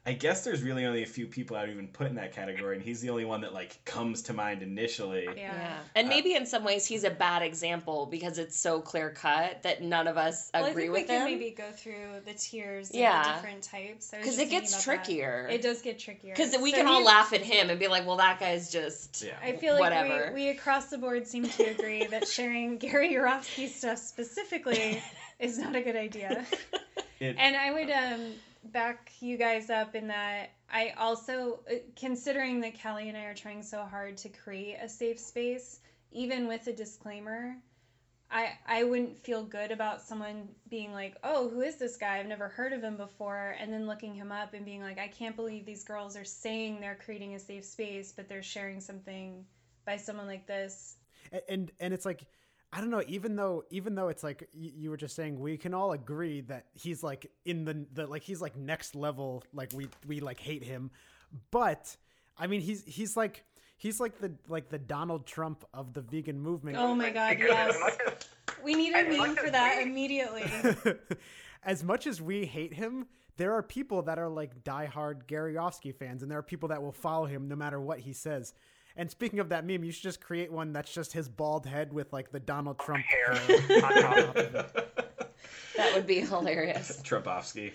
I guess there's really only a few people I would even put in that category, and he's the only one that like comes to mind initially. Yeah. And maybe in some ways he's a bad example because it's so clear cut that none of us agree with him. We can maybe go through the tiers of the different types. Because it gets trickier. It does get trickier. Because we can all laugh at him and be like, well, that guy's just I feel like whatever. we across the board seem to agree that sharing Gary Yourofsky stuff specifically is not a good idea. And I would back you guys up in that I also, considering that Callie and I are trying so hard to create a safe space, even with a disclaimer, I wouldn't feel good about someone being like, oh, who is this guy? I've never heard of him before. And then looking him up and being like, I can't believe these girls are saying they're creating a safe space, but they're sharing something by someone like this. And it's like, I don't know, even though it's like you were just saying, we can all agree that he's like in the like he's like next level, like we like hate him, but I mean he's like the Donald Trump of the vegan movement. Oh my God, yes. We need a meme for that immediately. As much as we hate him, there are people that are like diehard Gary Yourofsky fans, and there are people that will follow him no matter what he says. And speaking of that meme, you should just create one that's just his bald head with like the Donald Trump hair on top of it. That would be hilarious. Trumpofsky.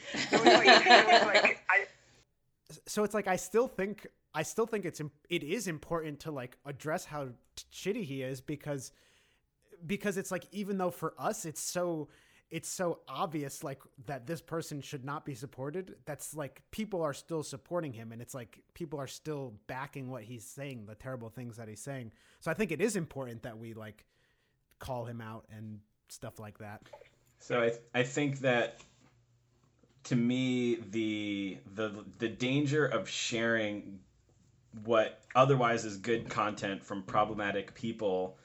So it's like I still think it is important to like address how shitty he is because it's like, even though for us it's so obvious like that this person should not be supported, that's like people are still supporting him, and it's like people are still backing what he's saying, the terrible things that he's saying. So I think it is important that we like call him out and stuff like that. So I think that to me the danger of sharing what otherwise is good content from problematic people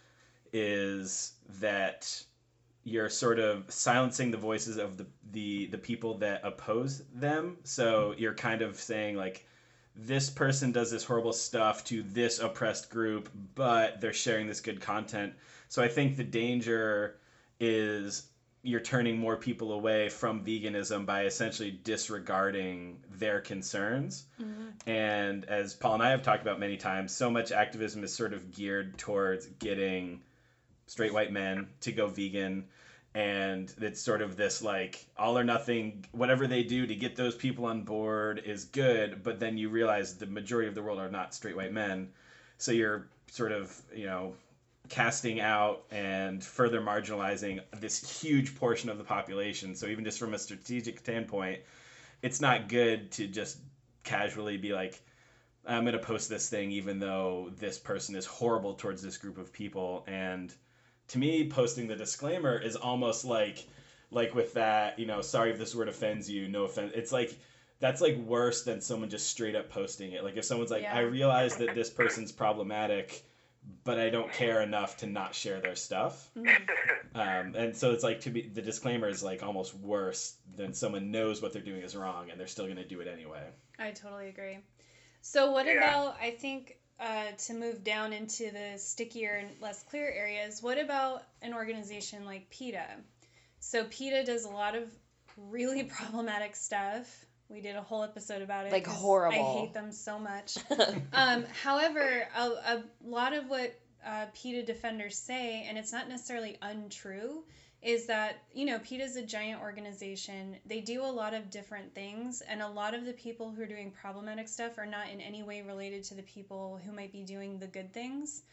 is that you're sort of silencing the voices of the people that oppose them. So you're kind of saying like, this person does this horrible stuff to this oppressed group, but they're sharing this good content. So I think the danger is you're turning more people away from veganism by essentially disregarding their concerns. Mm-hmm. And as Paul and I have talked about many times, so much activism is sort of geared towards getting straight white men to go vegan, and it's sort of this like all or nothing, whatever they do to get those people on board is good, but then you realize the majority of the world are not straight white men, so you're sort of, casting out and further marginalizing this huge portion of the population. So even just from a strategic standpoint, it's not good to just casually be like, I'm going to post this thing even though this person is horrible towards this group of people. And to me, posting the disclaimer is almost like with that, sorry if this word offends you, no offense. It's like, that's like worse than someone just straight up posting it. Like if someone's like, I realize that this person's problematic, but I don't care enough to not share their stuff. And so it's like, to me, the disclaimer is like almost worse than someone knows what they're doing is wrong and they're still going to do it anyway. I totally agree. So what about, I think, to move down into the stickier and less clear areas, what about an organization like PETA? So PETA does a lot of really problematic stuff. We did a whole episode about it. Like horrible. I hate them so much. However, a lot of what PETA defenders say, and it's not necessarily untrue, is that, PETA is a giant organization. They do a lot of different things, and a lot of the people who are doing problematic stuff are not in any way related to the people who might be doing the good things.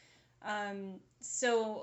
So,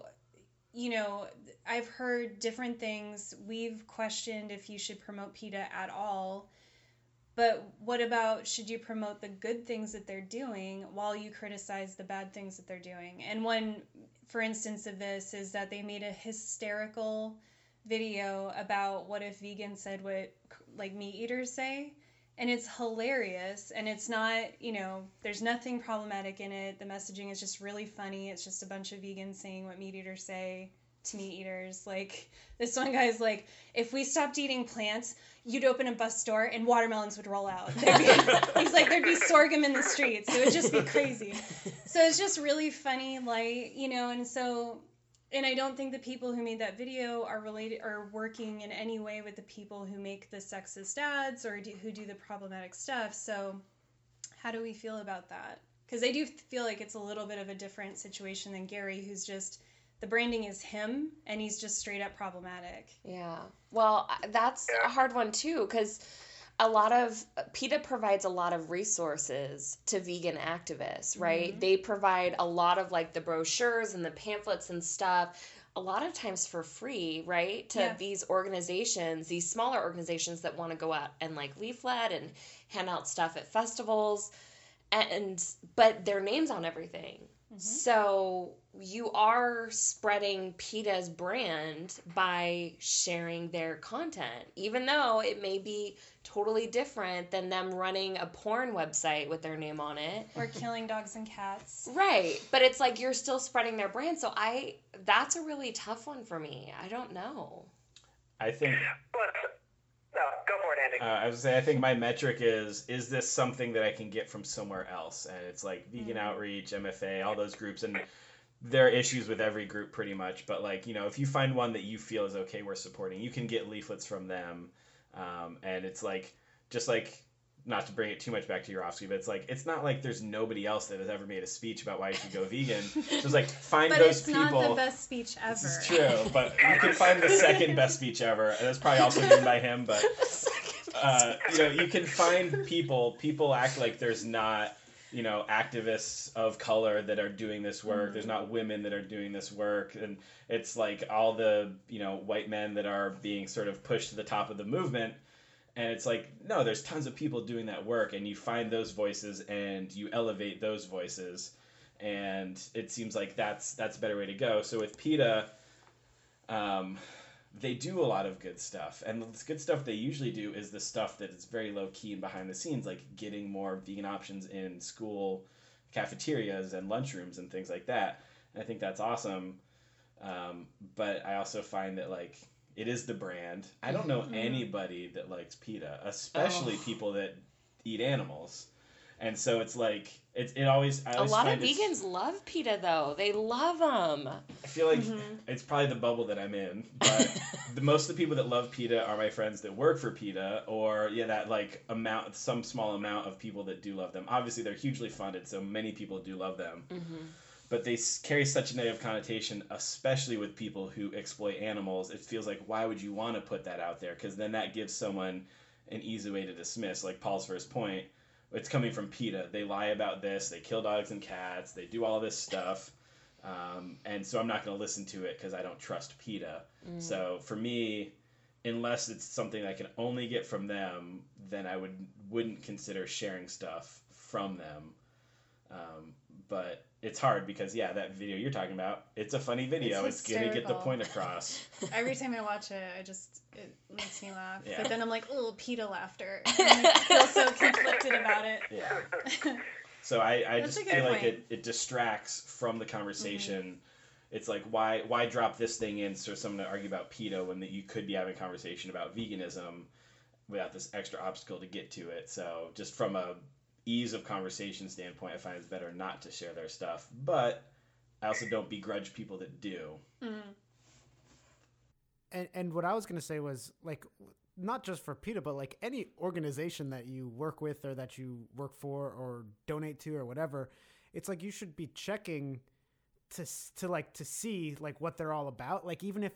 I've heard different things. We've questioned if you should promote PETA at all. But what about, should you promote the good things that they're doing while you criticize the bad things that they're doing? And one, for instance, of this is that they made a hysterical video about what if vegans said what like meat eaters say. And it's hilarious. And it's not, there's nothing problematic in it. The messaging is just really funny. It's just a bunch of vegans saying what meat eaters say to meat eaters. Like, this one guy's like, if we stopped eating plants, you'd open a bus store and watermelons would roll out. He's like, there'd be sorghum in the streets. It would just be crazy. So it's just really funny, light, and so And I don't think the people who made that video are related or working in any way with the people who make the sexist ads or who do the problematic stuff. So how do we feel about that? Because I do feel like it's a little bit of a different situation than Gary, who's just, the branding is him and he's just straight up problematic. Yeah. Well, that's a hard one too, because PETA provides a lot of resources to vegan activists, right? Mm-hmm. They provide a lot of like the brochures and the pamphlets and stuff, a lot of times for free, right? To these organizations, these smaller organizations that want to go out and like leaflet and hand out stuff at festivals, but their name's on everything. Mm-hmm. So you are spreading PETA's brand by sharing their content, even though it may be totally different than them running a porn website with their name on it. Or killing dogs and cats. Right. But it's like you're still spreading their brand. So that's a really tough one for me. I don't know. I think... No, go for it, Andy. I was going to say, I think my metric is this something that I can get from somewhere else? And it's like Vegan Outreach, MFA, all those groups. And there are issues with every group pretty much. But like, if you find one that you feel is okay, we're supporting, you can get leaflets from them. And it's like, just like, not to bring it too much back to Yourofsky, but it's like, it's not like there's nobody else that has ever made a speech about why you should go vegan. So it's like, find those people. But it's not the best speech ever. This is true, but you can find the second best speech ever, and that's probably also given by him, but, you can find people act like there's not, activists of color that are doing this work. There's not women that are doing this work. And it's like all the, white men that are being sort of pushed to the top of the movement. And it's like, no, there's tons of people doing that work, and you find those voices and you elevate those voices. And it seems like that's a better way to go. So with PETA, they do a lot of good stuff. And the good stuff they usually do is the stuff that is very low key and behind the scenes, like getting more vegan options in school cafeterias and lunchrooms and things like that. And I think that's awesome. But I also find that, like, it is the brand. I don't know anybody that likes PETA, especially people that eat animals. And so it's like, I always a lot of vegans love PETA, though. They love them. I feel like it's probably the bubble that I'm in. But most of the people that love PETA are my friends that work for PETA, or that like some small amount of people that do love them. Obviously, they're hugely funded, so many people do love them. Mm-hmm. But they carry such a negative connotation, especially with people who exploit animals. It feels like, why would you want to put that out there? Because then that gives someone an easy way to dismiss. Like Paul's first point, it's coming from PETA. They lie about this. They kill dogs and cats. They do all this stuff. And so I'm not going to listen to it because I don't trust PETA. So for me, unless it's something I can only get from them, then I wouldn't consider sharing stuff from them. But it's hard because, that video you're talking about, it's a funny video. It's going to get the point across. Every time I watch it, it makes me laugh. Yeah. But then I'm like, oh, PETA laughter. And I feel so conflicted about it. Yeah. So I just feel like it distracts from the conversation. Mm-hmm. It's like, why drop this thing in for someone to argue about PETA when you could be having a conversation about veganism without this extra obstacle to get to it? So just from a ease of conversation standpoint, I find it's better not to share their stuff, but I also don't begrudge people that do. And what I was going to say was, like, not just for PETA, but like any organization that you work with or that you work for or donate to or whatever, it's like you should be checking to see like what they're all about. Like, even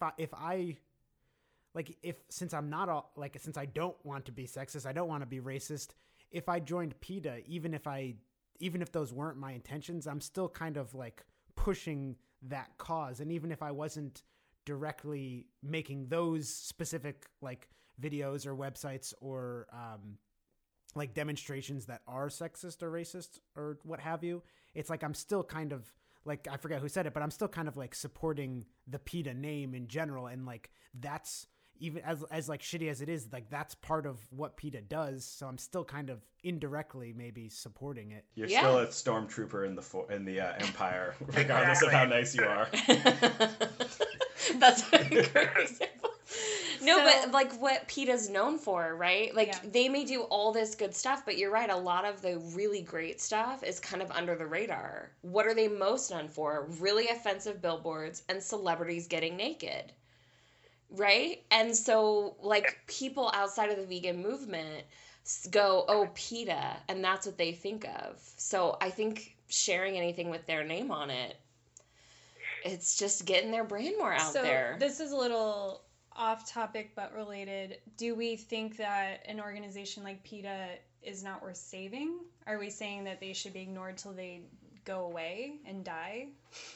since I don't want to be sexist, I don't want to be racist, if I joined PETA, even if those weren't my intentions, I'm still kind of like pushing that cause. And even if I wasn't directly making those specific like videos or websites or like demonstrations that are sexist or racist or what have you, it's like I'm still kind of like, I forget who said it, but I'm still kind of like supporting the PETA name in general. And like, that's, even as like shitty as it is, like that's part of what PETA does. So I'm still kind of indirectly maybe supporting it. You're still a stormtrooper in the Empire, regardless of how nice you are. That's a great example. No, So- but like what PETA's known for, right? Like Yeah. they may do all this good stuff, but you're right, a lot of the really great stuff is kind of under the radar. What are they most known for? Really offensive billboards and celebrities getting naked. Right? And so like people outside of the vegan movement go, "Oh, PETA," and that's what they think of. So I think sharing anything with their name on it, it's just getting their brand more out there. This is a little off topic but related. Do we think that an organization like PETA is not worth saving? Are we saying that they should be ignored till they go away and die?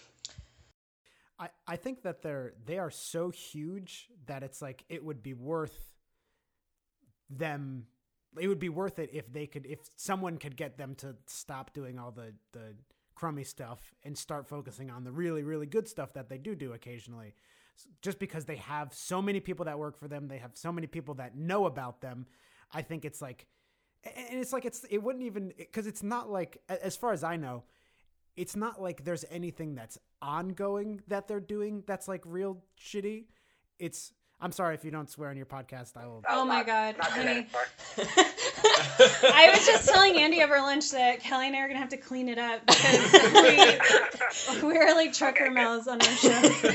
I think that they are so huge that it's like it would be worth them. It would be worth it if someone could get them to stop doing all the crummy stuff and start focusing on the really, really good stuff that they do occasionally. Just because they have so many people that work for them, they have so many people that know about them. I think it's like, and it's like it wouldn't even, because it's not like, as far as I know, it's not like there's anything that's ongoing that they're doing that's like real shitty. I'm sorry if you don't swear on your podcast. I will. Oh my God, Not honey. today. Sorry. I was just telling Andy over lunch that Kelly and I are gonna have to clean it up because we're like trucker mouths on our show.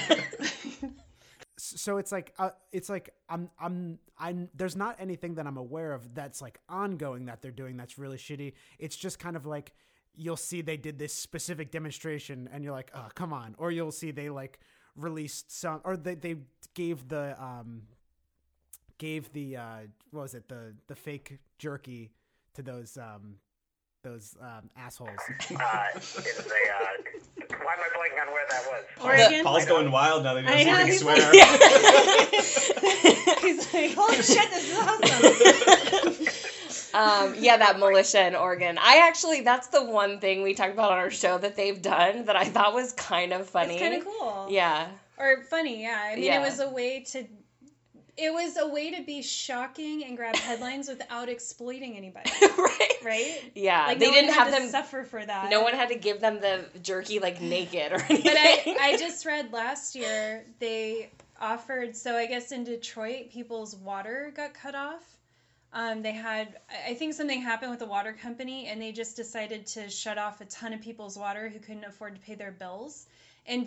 So it's like I'm there's not anything that I'm aware of that's like ongoing that they're doing that's really shitty. It's just kind of like you'll see they did this specific demonstration and you're like, oh, come on. Or you'll see they like released some, or they gave the what was it, the fake jerky to those assholes. It is why am I blanking on where that was? Oregon? Paul's going wild now that he I know, doesn't he's swear. He's like, holy shit, this is awesome. Yeah, that militia in Oregon. That's the one thing we talked about on our show that they've done that I thought was kind of funny. It's kind of cool. Yeah. Or funny, yeah. I mean, Yeah. it was a way to be shocking and grab headlines without exploiting anybody, Right. right? Yeah. Like, they no didn't one had have to them. suffer for that. No one had to give them the jerky like naked or anything. But I just read last year they offered, so I guess in Detroit, people's water got cut off. They had, I think something happened with the water company, and they just decided to shut off a ton of people's water who couldn't afford to pay their bills. And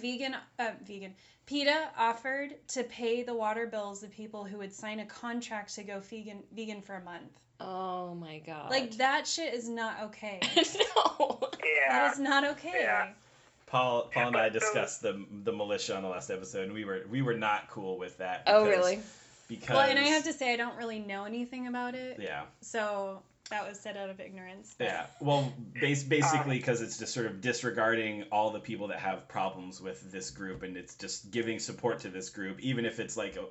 PETA offered to pay the water bills of people who would sign a contract to go vegan for a month. Oh my God. Like, that shit is not okay. No. Yeah. That is not okay. Yeah. Paul and I discussed the militia on the last episode, and we were not cool with that. Oh, because- really? Because Well, and I have to say, I don't really know anything about it. yeah. So that was said out of ignorance. But Yeah, well, basically because it's just sort of disregarding all the people that have problems with this group, and it's just giving support to this group, even if it's like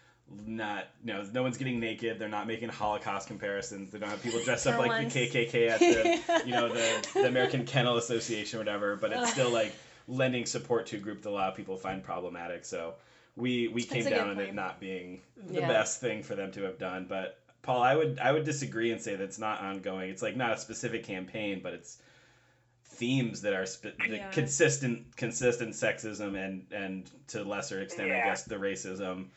no one's getting naked, they're not making Holocaust comparisons, they don't have people dressed up For like once. the KKK at the American Kennel Association or whatever, but it's still like lending support to a group that a lot of people find problematic. So we came a good down on it point. not being the Yeah. best thing for them to have done, but. Paul, I would disagree and say that it's not ongoing. It's like not a specific campaign, but it's themes that are Yeah. consistent sexism and to a lesser extent, I Yeah. guess, the racism.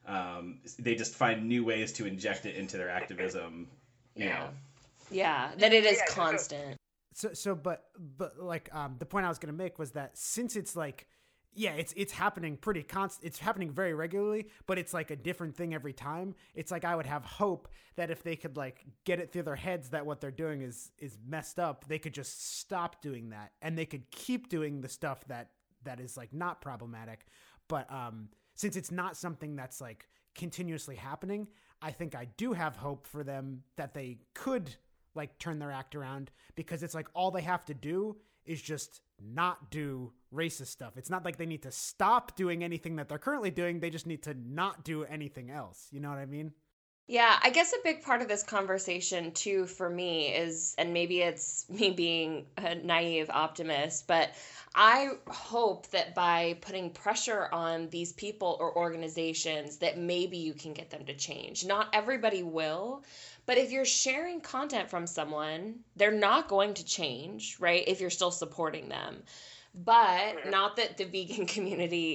They just find new ways to inject it into their activism. You know. Yeah. That it is Yeah, so- constant. But like the point I was gonna make was that since it's like, yeah, it's happening pretty constant. It's happening very regularly, but it's like a different thing every time. It's like I would have hope that if they could like get it through their heads that what they're doing is messed up, they could just stop doing that and they could keep doing the stuff that is like not problematic. But since it's not something that's like continuously happening, I think I do have hope for them that they could like turn their act around, because it's like all they have to do is just not do racist stuff. It's not like they need to stop doing anything that they're currently doing. They just need to not do anything else. You know what I mean? Yeah, I guess a big part of this conversation too for me is, and maybe it's me being a naive optimist, but I hope that by putting pressure on these people or organizations that maybe you can get them to change. Not everybody will, but if you're sharing content from someone, they're not going to change, right? If you're still supporting them. But not that the vegan community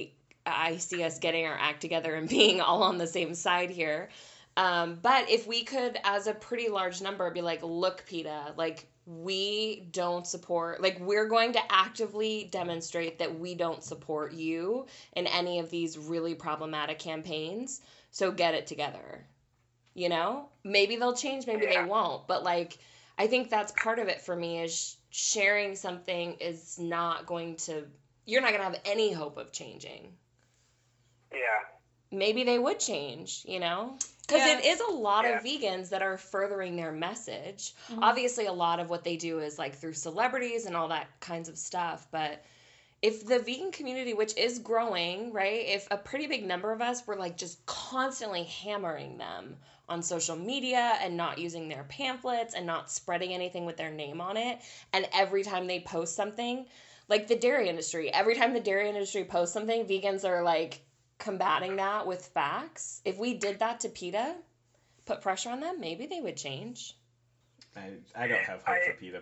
I see us getting our act together and being all on the same side here. But if we could, as a pretty large number, be like, look, PETA, like, we don't support, like, we're going to actively demonstrate that we don't support you in any of these really problematic campaigns. So get it together. You know, maybe they'll change, maybe they won't. But like, I think that's part of it for me, is sharing something is not going to, you're not going to have any hope of changing. Yeah. Maybe they would change, you know? Because Yeah. it is a lot of vegans that are furthering their message. Obviously, a lot of what they do is like through celebrities and all that kinds of stuff. But if the vegan community, which is growing, right, if a pretty big number of us were like just constantly hammering them on social media and not using their pamphlets and not spreading anything with their name on it, and every time they post something, like the dairy industry, every time the dairy industry posts something, vegans are like combating that with facts. If we did that to PETA, put pressure on them, maybe they would change. I don't have hope for PETA.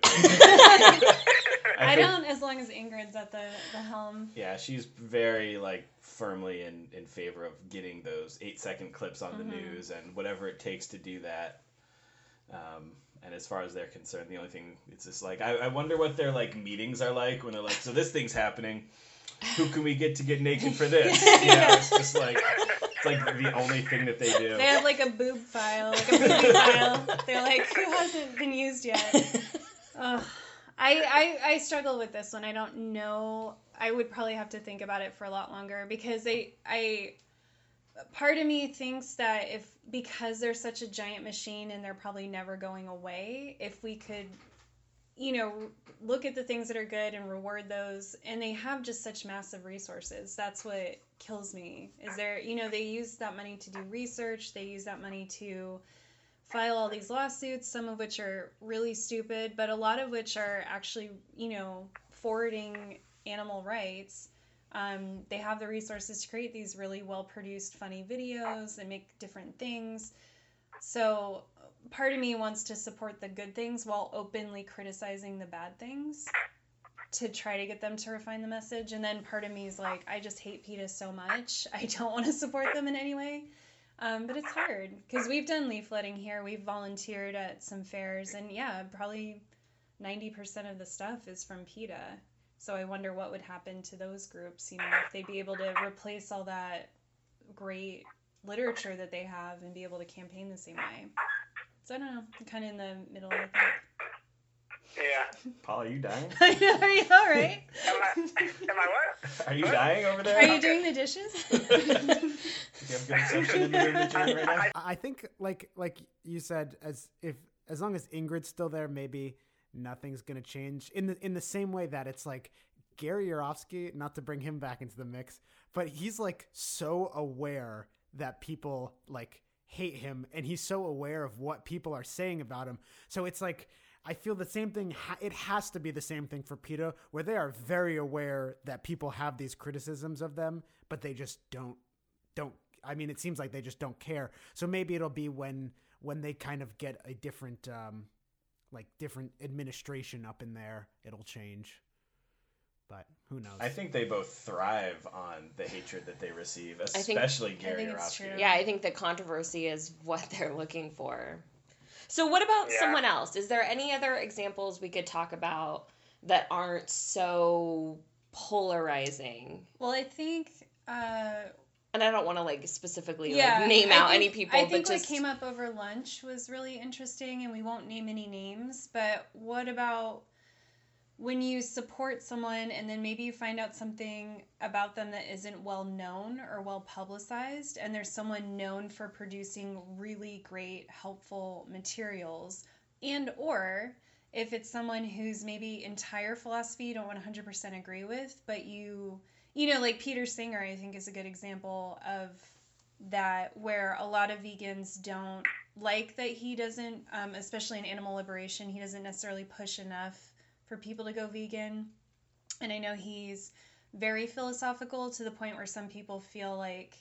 I don't, as long as Ingrid's at the helm. Yeah, she's very like firmly in favor of getting those 8-second clips on the news and whatever it takes to do that. And as far as they're concerned, the only thing, it's just like, I wonder what their like meetings are like when they're like, so this thing's happening. Who can we get to get naked for this? You know, it's just like, it's like the only thing that they do. They have like a boob file, like a movie file. They're like, who hasn't been used yet? I struggle with this one. I don't know. I would probably have to think about it for a lot longer, because part of me thinks that because they're such a giant machine and they're probably never going away, if we could, you know, look at the things that are good and reward those, and they have just such massive resources. That's what kills me, is they use that money to do research, they use that money to file all these lawsuits, some of which are really stupid, but a lot of which are actually, you know, forwarding animal rights. They have the resources to create these really well-produced, funny videos and make different things. So part of me wants to support the good things while openly criticizing the bad things to try to get them to refine the message. And then part of me is like, I just hate PETA so much. I don't want to support them in any way. But it's hard, because we've done leafletting here. We've volunteered at some fairs, and yeah, probably 90% of the stuff is from PETA. So I wonder what would happen to those groups, you know, if they'd be able to replace all that great literature that they have and be able to campaign the same way. So I don't know. I'm kind of in the middle, I think. Yeah. Paul, are you dying? I know, are you all right? Am I what? Are you dying over there? Are you doing the dishes? Do you have good reception in the room that you're in right now? I think like you said, as long as Ingrid's still there, maybe nothing's gonna change. In the same way that it's like Gary Yourofsky, not to bring him back into the mix, but he's like so aware that people like hate him, and he's so aware of what people are saying about him. So it's like, I feel the same thing. It has to be the same thing for PETA, where they are very aware that people have these criticisms of them, but they just don't. I mean, it seems like they just don't care. So maybe it'll be when they kind of get a different, different administration up in there, it'll change. But who knows? I think they both thrive on the hatred that they receive, especially Gary Yourofsky. Yeah, I think the controversy is what they're looking for. So what about someone else? Is there any other examples we could talk about that aren't so polarizing? Well, I think... and I don't want to like specifically name out any people. I think but what came up over lunch was really interesting, and we won't name any names, but what about when you support someone and then maybe you find out something about them that isn't well known or well publicized, and there's someone known for producing really great, helpful materials, and or if it's someone whose maybe entire philosophy you don't 100% agree with, but you know, like Peter Singer, I think, is a good example of that, where a lot of vegans don't like that he doesn't, especially in animal liberation, he doesn't necessarily push enough for people to go vegan. And I know he's very philosophical to the point where some people feel like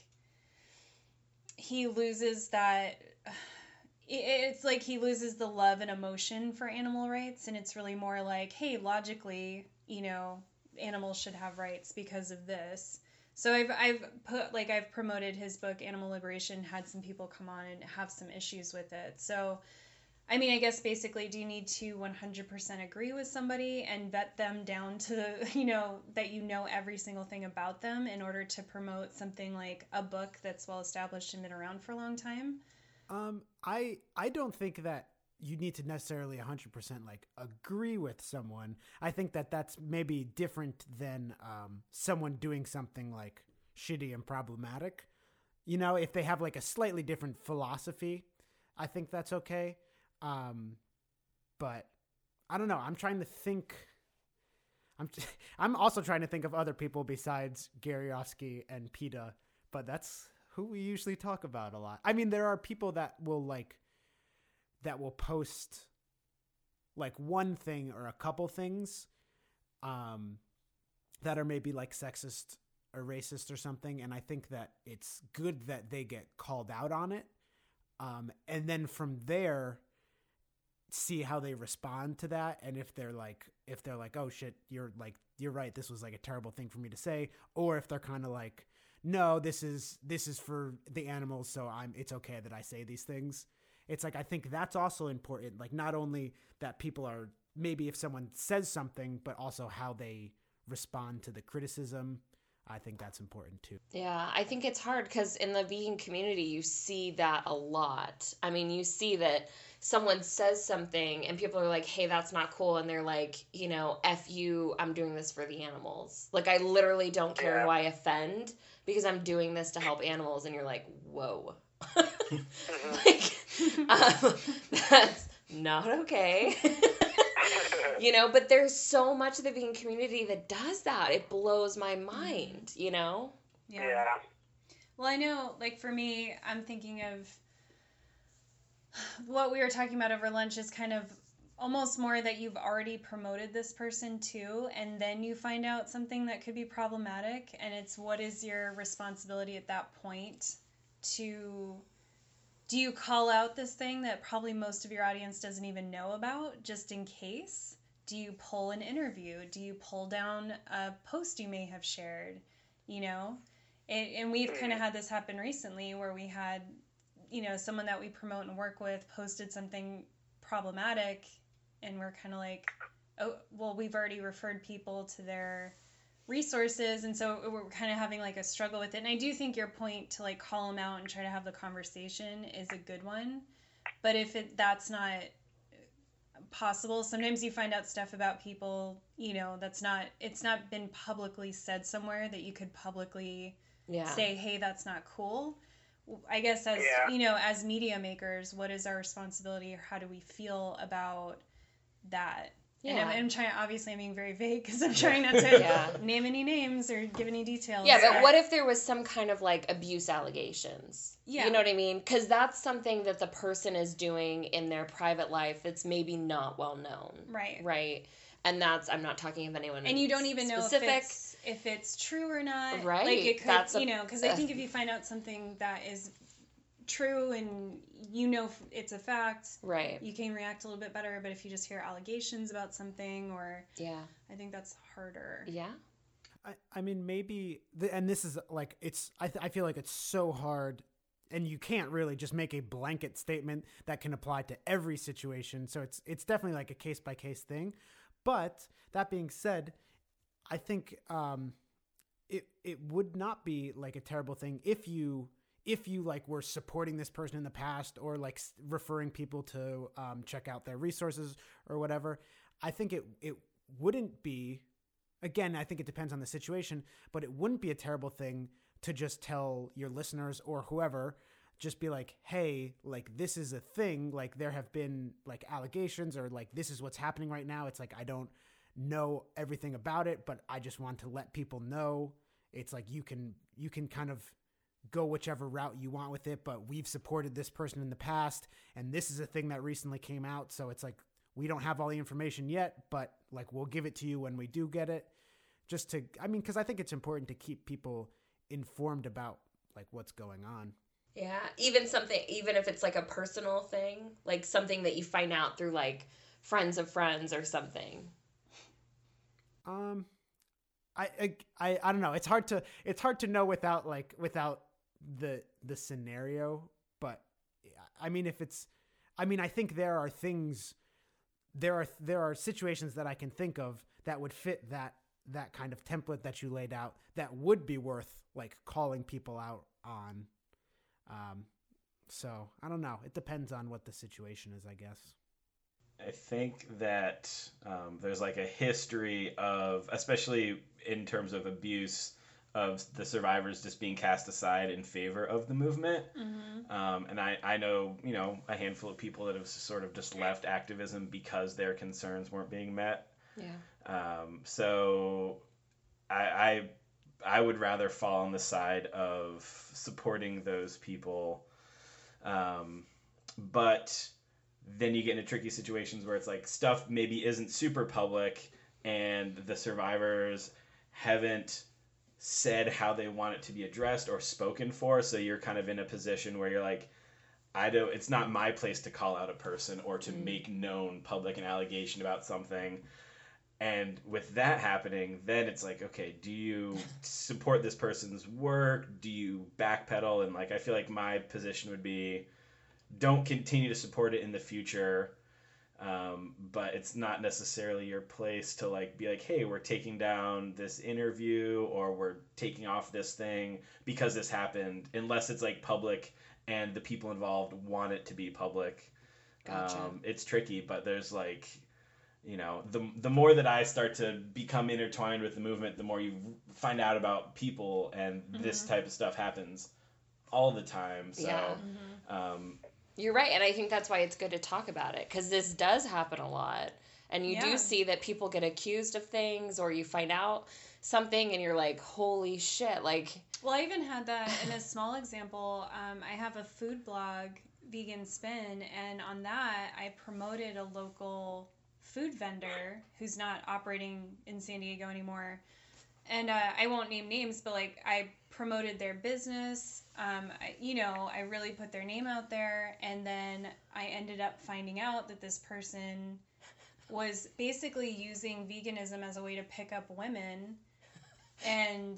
he loses that, it's like he loses the love and emotion for animal rights, and it's really more like, hey, logically, you know, animals should have rights because of this. So I've promoted his book Animal Liberation, had some people come on and have some issues with it. So I mean, I guess basically, do you need to 100% agree with somebody and vet them down to, that you know every single thing about them in order to promote something like a book that's well established and been around for a long time? I don't think that you need to necessarily 100% like agree with someone. I think that that's maybe different than someone doing something like shitty and problematic. If they have like a slightly different philosophy, I think that's okay. But I don't know. I'm trying to think. I'm also trying to think of other people besides Garyoski and PETA, but that's who we usually talk about a lot. I mean, there are people that will post like one thing or a couple things, that are maybe like sexist or racist or something. And I think that it's good that they get called out on it. And then from there, see how they respond to that. And if they're like, oh shit, you're right, this was like a terrible thing for me to say. Or if they're kind of like, no, this is for the animals, so it's okay that I say these things. It's like, I think that's also important. Like, not only that people are, maybe if someone says something, but also how they respond to the criticism. I think that's important too. Yeah, I think it's hard because in the vegan community, you see that a lot. I mean, you see that someone says something and people are like, hey, that's not cool. And they're like, F you, I'm doing this for the animals. Like, I literally don't care who I offend because I'm doing this to help animals. And you're like, whoa. That's not okay. But there's so much of the vegan community that does that. It blows my mind, Yeah. Well, I know, like, for me, I'm thinking of what we were talking about over lunch is kind of almost more that you've already promoted this person too, and then you find out something that could be problematic, and it's what is your responsibility at that point to... Do you call out this thing that probably most of your audience doesn't even know about, just in case? Do you pull an interview? Do you pull down a post you may have shared? And we've kind of had this happen recently where we had, someone that we promote and work with posted something problematic, and we're kind of like, oh, well, we've already referred people to their resources, and so we're kind of having like a struggle with it. And I do think your point to like call them out and try to have the conversation is a good one, but if that's not possible, sometimes you find out stuff about people, it's not been publicly said somewhere that you could publicly say, hey, that's not cool. I guess as as media makers, what is our responsibility, or how do we feel about that? Yeah. And I'm being very vague because I'm trying not to name any names or give any details. Yeah, but what if there was some kind of like abuse allegations? Yeah. You know what I mean? Because that's something that the person is doing in their private life that's maybe not well known. Right. Right. And I'm not talking of anyone and you don't even specific. Know if it's true or not. Right. Like it could, because I think if you find out something that is true and it's a fact, right, you can react a little bit better. But if you just hear allegations about something, or I think that's harder. I mean, maybe and this is like, I feel like it's so hard, and you can't really just make a blanket statement that can apply to every situation, so it's definitely like a case by case thing. But that being said, I think it would not be like a terrible thing if you like were supporting this person in the past, or like referring people to check out their resources or whatever. I think it wouldn't be, again, I think it depends on the situation, but it wouldn't be a terrible thing to just tell your listeners or whoever, just be like, hey, like, this is a thing, like there have been like allegations, or like this is what's happening right now. It's like, I don't know everything about it, but I just want to let people know. It's like you can kind of go whichever route you want with it, but we've supported this person in the past, and this is a thing that recently came out, so it's like we don't have all the information yet, but like we'll give it to you when we do get it, just to, I mean, because I think it's important to keep people informed about like what's going on. Yeah, even if it's like a personal thing, like something that you find out through like friends of friends or something. I don't know. It's hard to know without the scenario. But I mean, I think there are things, there are situations that I can think of that would fit that kind of template that you laid out that would be worth like calling people out on. So I don't know. It depends on what the situation is, I guess. I think that there's like a history of, especially in terms of abuse, of the survivors just being cast aside in favor of the movement. And I know, a handful of people that have sort of just left activism because their concerns weren't being met. Yeah. So I would rather fall on the side of supporting those people. But then you get into tricky situations where it's like stuff maybe isn't super public and the survivors haven't said how they want it to be addressed or spoken for. So you're kind of in a position where you're like, it's not my place to call out a person or to make known public an allegation about something. And with that happening, then it's like, okay, do you support this person's work? Do you backpedal? And like, I feel like my position would be, don't continue to support it in the future. But it's not necessarily your place to like be like, hey, we're taking down this interview or we're taking off this thing because this happened, unless it's like public and the people involved want it to be public. Gotcha. It's tricky, but there's like, the more that I start to become intertwined with the movement, the more you find out about people, and this type of stuff happens all the time. So, Yeah. You're right, and I think that's why it's good to talk about it, because this does happen a lot, and you do see that people get accused of things, or you find out something, and you're like, holy shit, like... Well, I even had that in a small example. I have a food blog, Vegan Spin, and on that, I promoted a local food vendor who's not operating in San Diego anymore. And I won't name names, but like I promoted their business. I really put their name out there. And then I ended up finding out that this person was basically using veganism as a way to pick up women. And,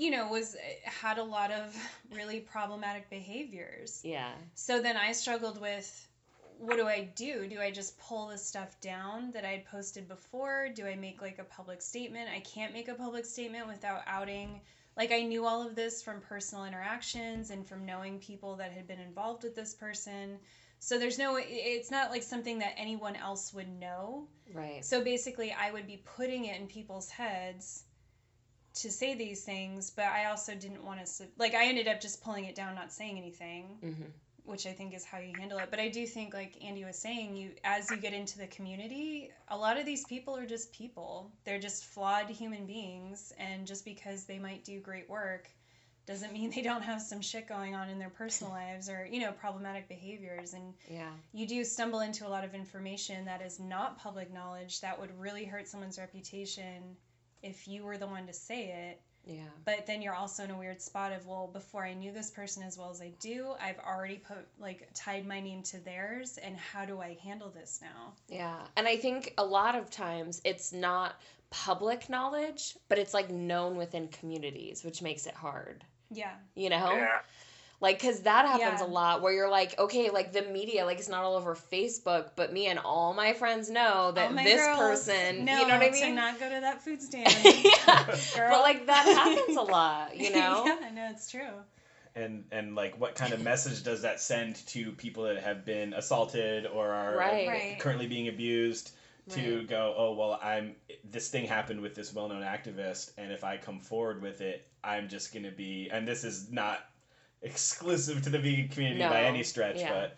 had a lot of really problematic behaviors. Yeah. So then I struggled with, what do I do? Do I just pull the stuff down that I had posted before? Do I make like a public statement? I can't make a public statement without outing. Like I knew all of this from personal interactions and from knowing people that had been involved with this person. So it's not like something that anyone else would know. Right. So basically I would be putting it in people's heads to say these things, but I also didn't want to, I ended up just pulling it down, not saying anything. Mm-hmm. Which I think is how you handle it. But I do think, like Andy was saying, as you get into the community, a lot of these people are just people. They're just flawed human beings, and just because they might do great work doesn't mean they don't have some shit going on in their personal lives or, problematic behaviors. And you do stumble into a lot of information that is not public knowledge that would really hurt someone's reputation if you were the one to say it. Yeah. But then you're also in a weird spot of, well, before I knew this person as well as I do, I've already tied my name to theirs, and how do I handle this now? Yeah. And I think a lot of times it's not public knowledge, but it's like known within communities, which makes it hard. Yeah. Yeah. Like, because that happens a lot where you're like, okay, like the media, like it's not all over Facebook, but me and all my friends know that this person, know you know what I mean? To not go to that food stand. Yeah. But like that happens a lot, Yeah, no, it's true. And like what kind of message does that send to people that have been assaulted or are currently being abused to go, oh, well, this thing happened with this well-known activist, and if I come forward with it, I'm just going to be, and this is not exclusive to the vegan community by any stretch, but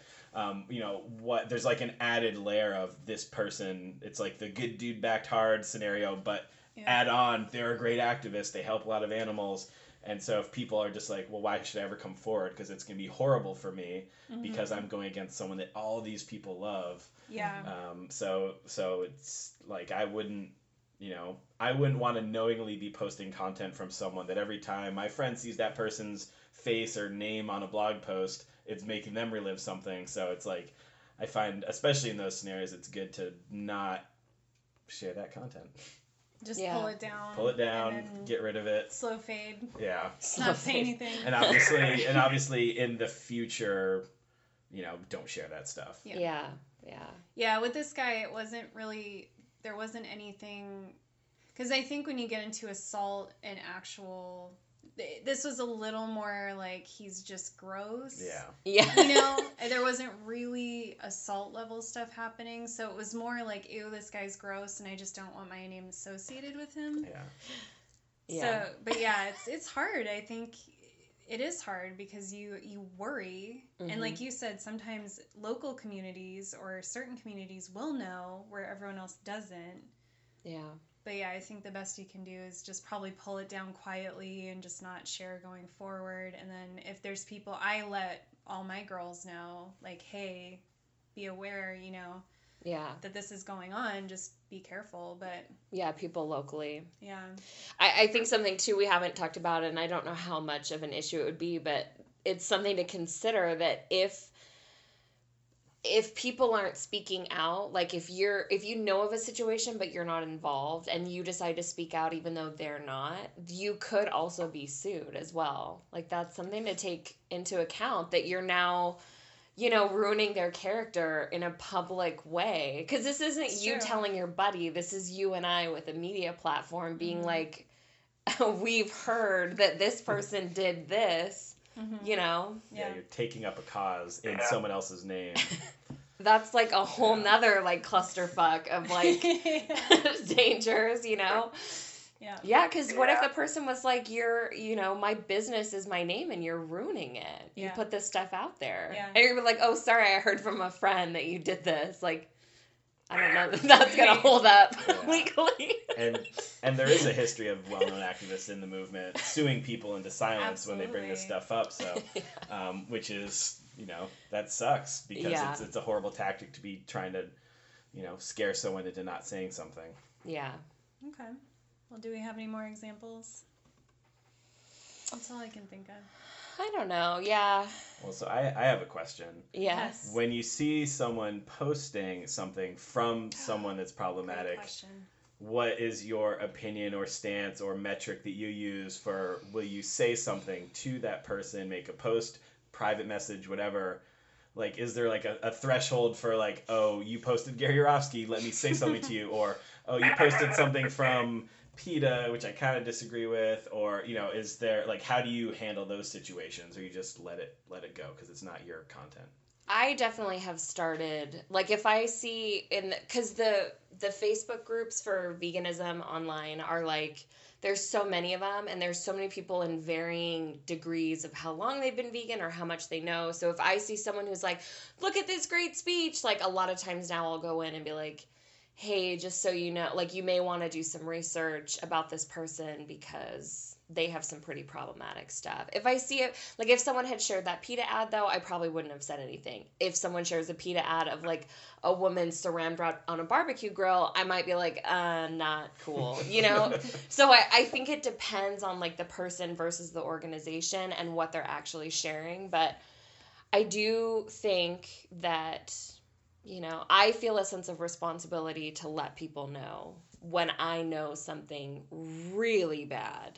there's like an added layer of this person. It's like the good dude backed hard scenario, but add on, they're a great activist, they help a lot of animals, and so if people are just like, well, why should I ever come forward, because it's gonna be horrible for me because I'm going against someone that all these people love. So it's like I wouldn't want to knowingly be posting content from someone that every time my friend sees that person's face or name on a blog post, it's making them relive something. So it's like, I find, especially in those scenarios, it's good to not share that content. Just Yeah. pull it down. Pull it down, and then get rid of it. slow fade. Yeah. Not say anything. And obviously in the future, don't share that stuff. Yeah. Yeah, with this guy, it wasn't really, there wasn't anything, because I think when you get into assault and actual, this was a little more like he's just gross. Yeah. Yeah. There wasn't really assault level stuff happening, so it was more like, ew, this guy's gross, and I just don't want my name associated with him. Yeah. Yeah. So, but yeah, it's hard. I think it is hard because you worry, and like you said, sometimes local communities or certain communities will know where everyone else doesn't. Yeah. But yeah, I think the best you can do is just probably pull it down quietly and just not share going forward. And then if there's people, I let all my girls know, like, hey, be aware, Yeah. that this is going on. Just be careful. But Yeah, people locally. yeah. I think something too we haven't talked about, and I don't know how much of an issue it would be, but it's something to consider that if people aren't speaking out, like if you know of a situation but you're not involved and you decide to speak out even though they're not, you could also be sued as well. Like that's something to take into account, that you're now ruining their character in a public way. Because this isn't It's you true. telling your buddy, this is you and I with a media platform being like, we've heard that this person did this, Yeah, you're taking up a cause in someone else's name. That's like a whole nother like clusterfuck of like dangers, Yeah. Yeah, because what if the person was like, my business is my name and you're ruining it. You Yeah. put this stuff out there. Yeah. And you're like, oh, sorry, I heard from a friend that you did this. Like, I don't know that that's going to hold up legally. And there is a history of well-known activists in the movement suing people into silence when they bring this Absolutely. stuff up. So, which is, that sucks because Yeah. it's a horrible tactic to be trying to, scare someone into not saying something. Yeah. Okay. Well, do we have any more examples? That's all I can think of. I don't know. Yeah. Well, so I have a question. Yes. When you see someone posting something from someone that's Great problematic, question. what is your opinion or stance or metric that you use for, will you say something to that person, make a post, private message, whatever? Like, is there like a threshold for like, oh, you posted Gary Yourofsky, let me say something to you, or oh, you posted something from PETA, which I kind of disagree with, or is there like, how do you handle those situations, or you just let it go because it's not your content? I definitely have started, like if I see because the Facebook groups for veganism online are like, there's so many of them and there's so many people in varying degrees of how long they've been vegan or how much they know. So if I see someone who's like, look at this great speech, like a lot of times now I'll go in and be like, hey, just so you know, like you may want to do some research about this person because they have some pretty problematic stuff. If I see it, like if someone had shared that PETA ad though, I probably wouldn't have said anything. If someone shares a PETA ad of like a woman saran wrap on a barbecue grill, I might be like, not cool, So I think it depends on like the person versus the organization and what they're actually sharing. But I do think that, I feel a sense of responsibility to let people know when I know something really bad,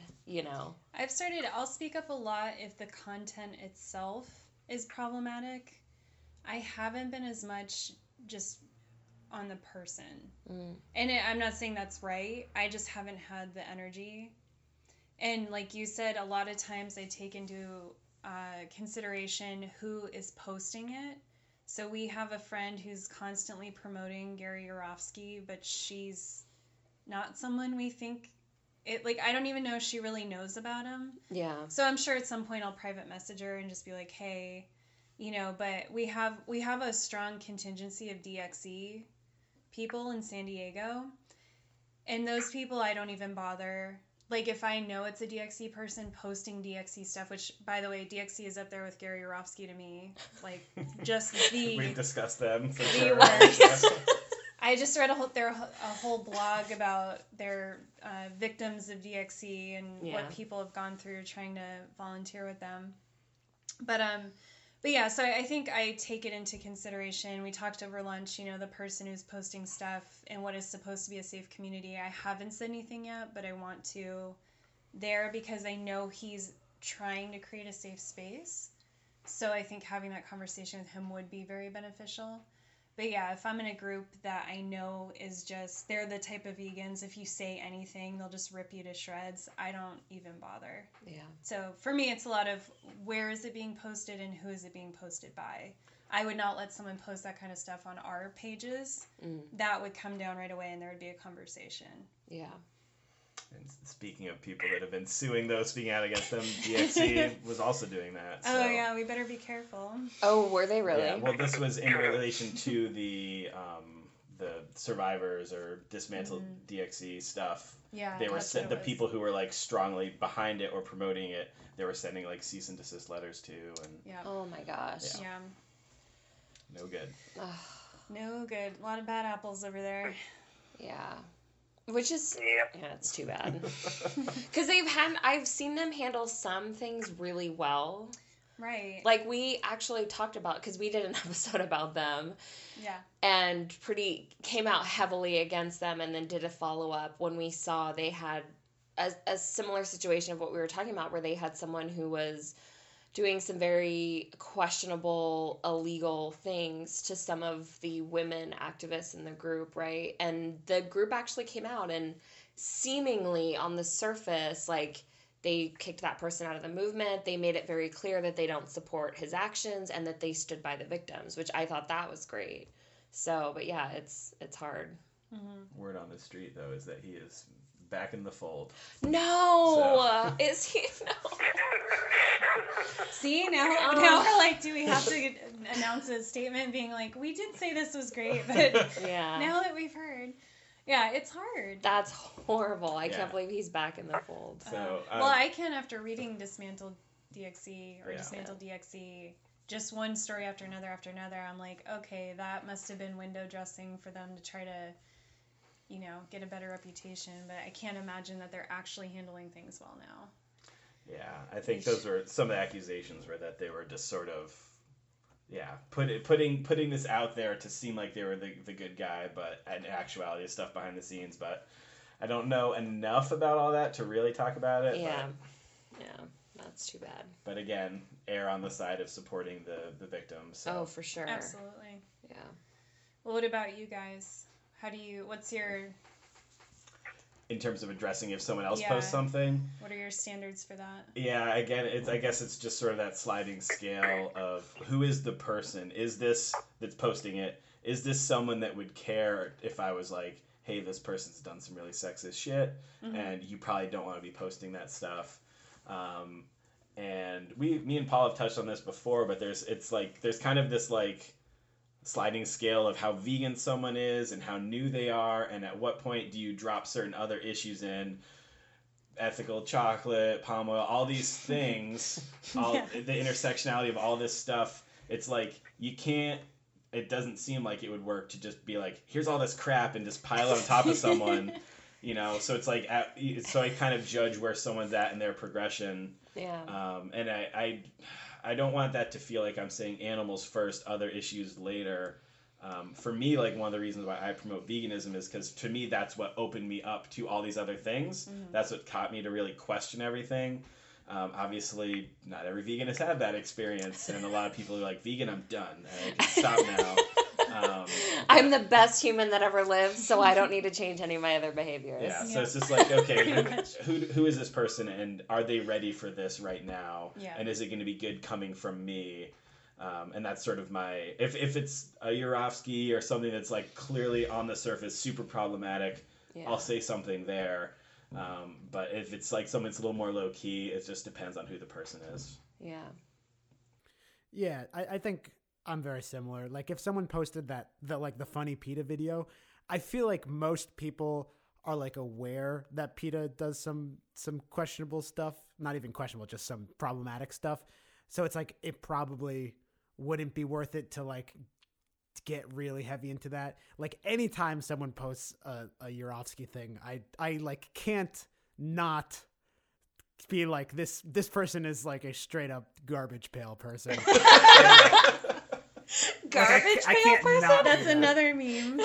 I'll speak up a lot if the content itself is problematic. I haven't been as much just on the person. And I'm not saying that's right. I just haven't had the energy. And like you said, a lot of times I take into consideration who is posting it. So we have a friend who's constantly promoting Gary Yourofsky, but she's not someone we think I don't even know if she really knows about him. Yeah. So I'm sure at some point I'll private message her and just be like, hey, but we have a strong contingency of DXE people in San Diego. And those people I don't even bother. Like if I know it's a DXE person posting DXE stuff, which by the way, DXE is up there with Gary Yourofsky to me. Like just We've discussed them for the sure. worst. I just read a whole blog about their victims of DXE and what people have gone through trying to volunteer with them. But But yeah, so I think I take it into consideration. We talked over lunch, the person who's posting stuff in what is supposed to be a safe community. I haven't said anything yet, but I want to there because I know he's trying to create a safe space. So I think having that conversation with him would be very beneficial. But yeah, if I'm in a group that I know is just, they're the type of vegans, if you say anything, they'll just rip you to shreds. I don't even bother. Yeah. So for me, it's a lot of where is it being posted and who is it being posted by. I would not let someone post that kind of stuff on our pages. That would come down right away and there would be a conversation. Yeah. And speaking of people that have been suing those speaking out against them, DXC was also doing that. So. Oh yeah, we better be careful. Oh, were they really? Yeah, well, this was in relation to the survivors or dismantled DXC stuff. Yeah, they were that's what it the was. people who were like strongly behind it or promoting it. They were sending like cease and desist letters to, and Yeah. Oh my gosh. Yeah. no good. No good. A lot of bad apples over there. Yeah. Which is, Yep. yeah, it's too bad. Because I've seen them handle some things really well. Right. Like we actually talked about, because we did an episode about them. Yeah. And came out heavily against them and then did a follow-up when we saw they had a similar situation of what we were talking about, where they had someone who was doing some very questionable, illegal things to some of the women activists in the group, right? And the group actually came out and seemingly on the surface, like, they kicked that person out of the movement. They made it very clear that they don't support his actions and that they stood by the victims, which I thought that was great. So, but yeah, it's hard. Word on the street though is that he is back in the fold. No, is he? No. See, now we're like, do we have to announce a statement being like, we did say this was great, but Yeah. now that we've heard. Yeah, it's hard. That's horrible. I Yeah. can't believe he's back in the fold. So Well, I can after reading Dismantled DXC or Yeah. Dismantled DXC, just one story after another, I'm like, okay, that must have been window dressing for them to try to, get a better reputation. But I can't imagine that they're actually handling things well now. yeah, I think those were some of the accusations were that they were just sort of putting this out there to seem like they were the good guy, but in actuality, stuff behind the scenes. But I don't know enough about all that to really talk about it. Yeah. Yeah. That's too bad. But again, err on the side of supporting the victims. So. Oh, for sure. Absolutely. Yeah. Well, what about you guys? What's your, In terms of addressing if someone else Yeah. posts something. what are your standards for that? Yeah, again, I guess it's just sort of that sliding scale of who is the person? Is this that's posting it? Is this someone that would care if I was like, hey, this person's done some really sexist shit, and you probably don't want to be posting that stuff. And me and Paul have touched on this before, but there's kind of this like sliding scale of how vegan someone is and how new they are, and at what point do you drop certain other issues in. Ethical chocolate, palm oil, all these things, the intersectionality of all this stuff. It's like it doesn't seem like it would work to just be like, here's all this crap and just pile it on top of someone, so it's like, so I kind of judge where someone's at in their progression. Yeah. And I don't want that to feel like I'm saying animals first, other issues later. For me, like one of the reasons why I promote veganism is because to me that's what opened me up to all these other things. That's what taught me to really question everything. Obviously, not every vegan has had that experience, and a lot of people are like, "Vegan, I'm done. I can stop now." I'm the best human that ever lived, so I don't need to change any of my other behaviors. Yeah, so it's just like, okay, who is this person, and are they ready for this right now? Yeah. And is it going to be good coming from me? And that's sort of my, if it's a Yurovsky or something that's like clearly on the surface super problematic, Yeah. I'll say something there. But if it's like something that's a little more low key, it just depends on who the person is. Yeah. Yeah, I think I'm very similar. Like if someone posted the funny PETA video, I feel like most people are like aware that PETA does some questionable stuff, not even questionable, just some problematic stuff. So it's like it probably wouldn't be worth it to like get really heavy into that. Like anytime someone posts a Yurovsky thing, I like can't not be like, this person is like a straight up garbage pail person. Garbage I pail can't person? not do That's that. another meme.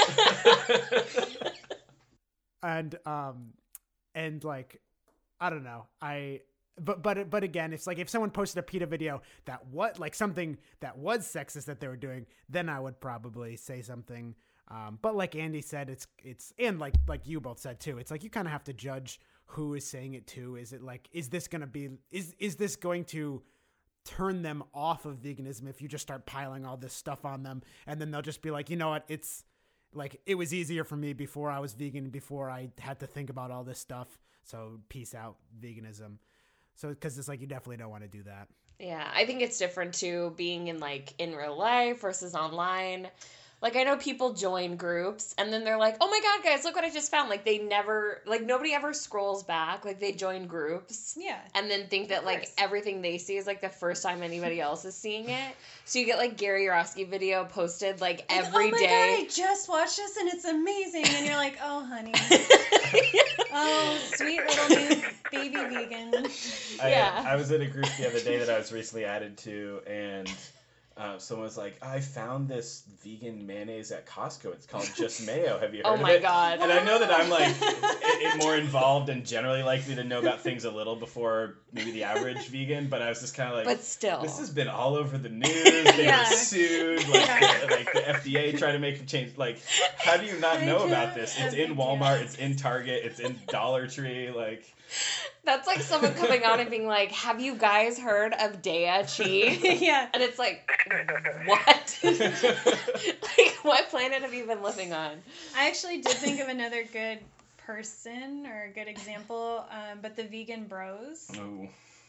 And like, I don't know. But again, it's like if someone posted a PETA video that something that was sexist that they were doing, then I would probably say something. But like Andy said, it's and like you both said too, it's like you kind of have to judge who is saying it to. Is it like, is this going to turn them off of veganism if you just start piling all this stuff on them, and then they'll just be like, you know what, it's like, it was easier for me before I was vegan, before I had to think about all this stuff, so peace out veganism. So because it's like, you definitely don't want to do that. Yeah, I think it's different too, being in real life versus online. Like, I know people join groups and then they're like, oh my God, guys, look what I just found. Like, nobody ever scrolls back. Like, they join groups. Yeah. And then think that, like, course. everything they see is, like, the first time anybody else is seeing it. So you get, like, Gary Yourofsky video posted, like, every day. Oh my God, I just watched this and it's amazing. And you're like, oh, honey. Oh, sweet little new baby vegan. I was in a group the other day that I was recently added to, and someone was like, I found this vegan mayonnaise at Costco. It's called Just Mayo. Have you heard of it? Oh my God. And I know that I'm like more involved and generally likely to know about things a little before maybe the average vegan, but I was just kind of like, but still, this has been all over the news. They were sued. Like the FDA tried to make a change. Like, how do you not know about this? It's in Walmart. It's in Target. It's in Dollar Tree. Like. That's like someone coming on and being like, have you guys heard of Daiya cheese? Yeah. And it's like, what? Like, what planet have you been living on? I actually did think of another good person or a good example, but the vegan bros. Ooh.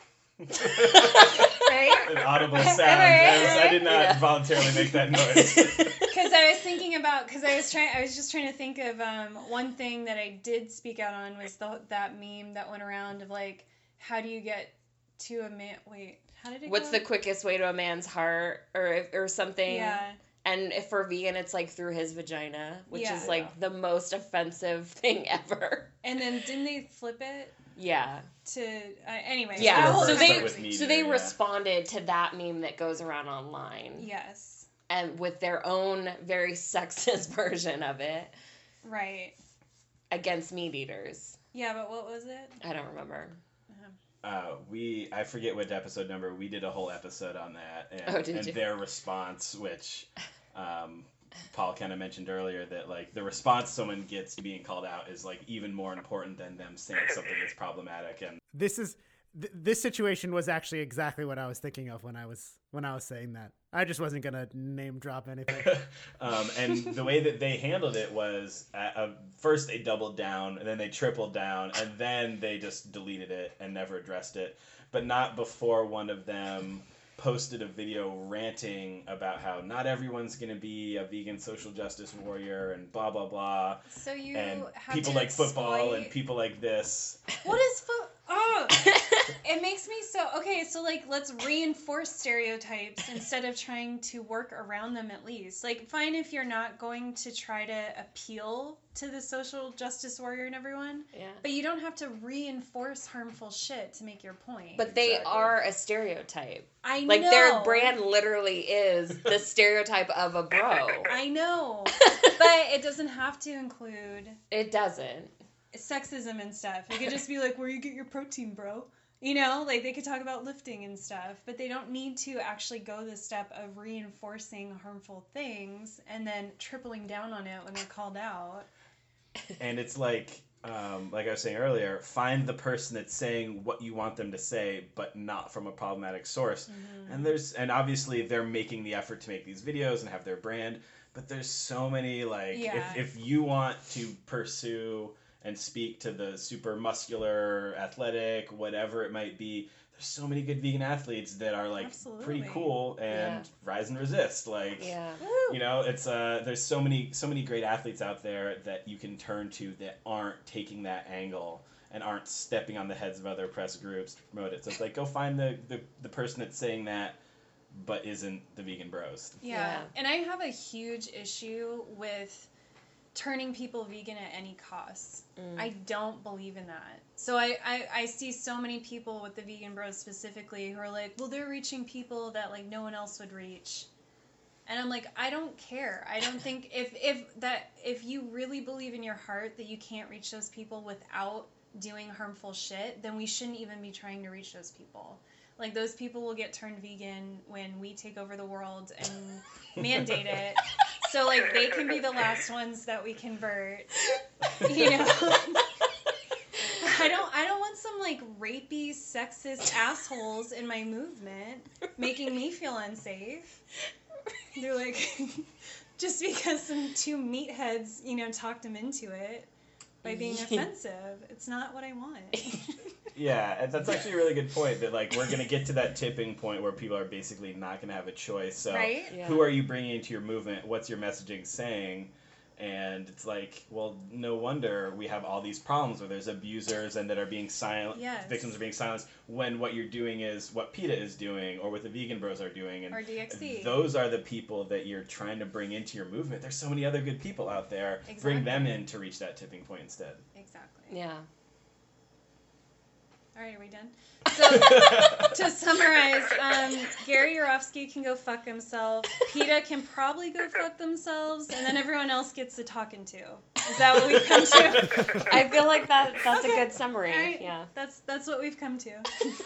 Right? An audible sound. Right. I did not voluntarily make that noise. Because I was thinking about, I was just trying to think of one thing that I did speak out on was that meme that went around of like, how do you get to a man? Wait, how did it What's go? the quickest way to a man's heart or something? Yeah. And if for vegan, it's like through his vagina, which Yeah. is like the most offensive thing ever. And then didn't they flip it Yeah. to anyway? Yeah. reverse So it they with meteor, so they yeah. responded to that meme that goes around online. Yes. And with their own very sexist version of it Right. against meat eaters. Yeah, but what was it? I don't remember. I forget what episode number, we did a whole episode on that, and, Did you? their response, which Paul kind of mentioned earlier, that like the response someone gets to being called out is like even more important than them saying something that's problematic. And This situation was actually exactly what I was thinking of when I was saying that. I just wasn't gonna name drop anything. and the way that they handled it was first they doubled down, and then they tripled down, and then they just deleted it and never addressed it. But not before one of them posted a video ranting about how not everyone's going to be a vegan social justice warrior and blah blah blah. So you And have people to like football and exploit- people like this. What is Oh, it makes me so okay. So like, let's reinforce stereotypes instead of trying to work around them. At least, like, fine if you're not going to try to appeal to the social justice warrior and everyone, Yeah. but you don't have to reinforce harmful shit to make your point. But they Exactly. are a stereotype. I Like, know their brand literally is the stereotype of a bro. I know, but it doesn't have to include It doesn't. sexism and stuff. It could just be like, where you get your protein, bro. You know, like they could talk about lifting and stuff, but they don't need to actually go the step of reinforcing harmful things and then tripling down on it when they're called out. And it's like I was saying earlier, find the person that's saying what you want them to say, but not from a problematic source. Mm-hmm. And obviously they're making the effort to make these videos and have their brand, but there's so many Yeah. if you want to pursue and speak to the super muscular, athletic, whatever it might be, there's so many good vegan athletes that are Absolutely. pretty cool and rise and resist. Yeah. Woo! You know, it's there's so many great athletes out there that you can turn to that aren't taking that angle and aren't stepping on the heads of other press groups to promote it. So it's like, go find the person that's saying that but isn't the vegan bros. Yeah. And I have a huge issue with turning people vegan at any cost. I don't believe in that. So I see so many people with the Vegan Bros specifically who are like, well, they're reaching people that like no one else would reach. And I'm like, I don't care. I don't think if you really believe in your heart that you can't reach those people without doing harmful shit, then we shouldn't even be trying to reach those people. Like, those people will get turned vegan when we take over the world and mandate it. So, like, they can be the last ones that we convert. You know? I don't want some, like, rapey, sexist assholes in my movement making me feel unsafe. They're like, just because some two meatheads, you know, talked them into it by being offensive. It's not what I want. Yeah, and that's actually a really good point, that like we're going to get to that tipping point where people are basically not going to have a choice. So Right? Yeah. who are you bringing into your movement? What's your messaging saying? And it's like, well, no wonder we have all these problems where there's abusers and that are being silent, Yes. victims are being silenced, when what you're doing is what PETA is doing or what the Vegan Bros are doing. And Or DXC. those are the people that you're trying to bring into your movement. There's so many other good people out there. Exactly. Bring them in to reach that tipping point instead. Exactly. Yeah. All right, are we done? So, to summarize, Gary Yourofsky can go fuck himself. PETA can probably go fuck themselves, and then everyone else gets the talking to. Is that what we've come to? I feel like that's a Okay. good summary. All right. Yeah. That's what we've come to.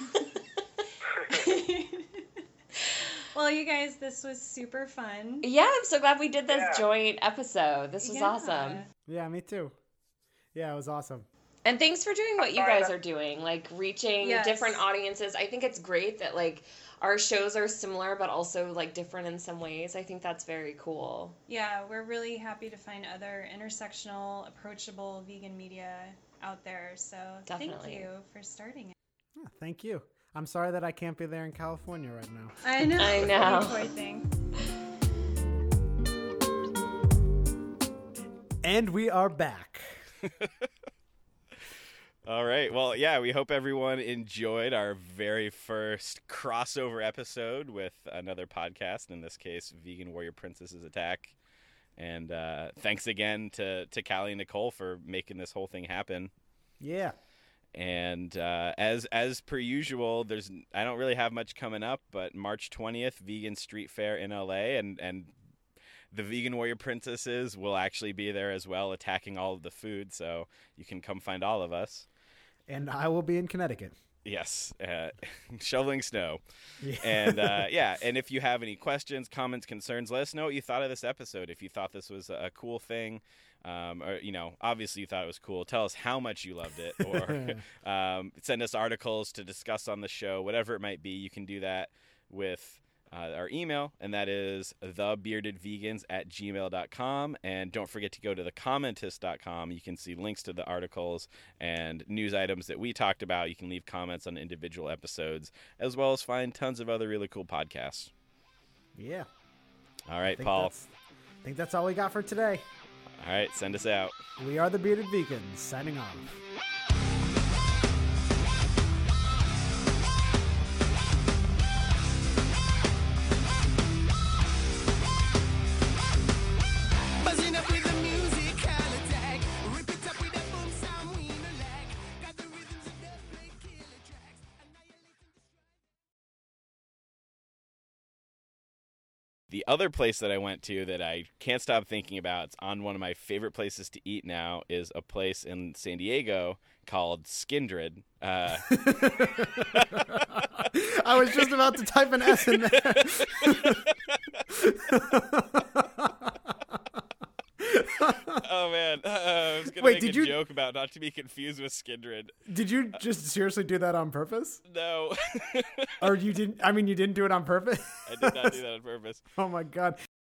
Well, you guys, this was super fun. Yeah, I'm so glad we did this Yeah. joint episode. This was Yeah. awesome. Yeah, me too. Yeah, it was awesome. And thanks for doing what you Sorry, guys but- are doing, like reaching Yes. different audiences. I think it's great that like our shows are similar but also like different in some ways. I think that's very cool. Yeah, we're really happy to find other intersectional, approachable vegan media out there. So thank Definitely. you for starting it. Yeah, thank you. I'm sorry that I can't be there in California right now. I know. I know. You poor thing. And we are back. All right. Well, yeah, we hope everyone enjoyed our very first crossover episode with another podcast, in this case, Vegan Warrior Princesses Attack. And thanks again to Callie and Nicole for making this whole thing happen. Yeah. And as per usual, I don't really have much coming up, but March 20th, Vegan Street Fair in LA, and the Vegan Warrior Princesses will actually be there as well, attacking all of the food, so you can come find all of us. And I will be in Connecticut. Yes, shoveling snow. Yeah. And and if you have any questions, comments, concerns, let us know what you thought of this episode. If you thought this was a cool thing, or obviously you thought it was cool, tell us how much you loved it, or send us articles to discuss on the show, whatever it might be. You can do that with our email, and that is thebeardedvegans@gmail.com. And don't forget to go to thecommentist.com. You can see links to the articles and news items that we talked about. You can leave comments on individual episodes, as well as find tons of other really cool podcasts. Yeah. All right, I Paul. think that's all we got for today. All right, send us out. We are the Bearded Vegans, signing off. Buzzing up with the musical attack. Rip it up with a boom sound we no lack. Got the rhythms of death play killer tracks. The other place that I went to that I can't stop thinking about, it's on one of my favorite places to eat now, is a place in San Diego called Skindred. I was just about to type an S in there. Oh man, I was gonna Wait, make did a you- joke about not to be confused with Skindred. Did you just seriously do that on purpose? No, Or you didn't? I mean, you didn't do it on purpose? I did not do that on purpose. Oh my god.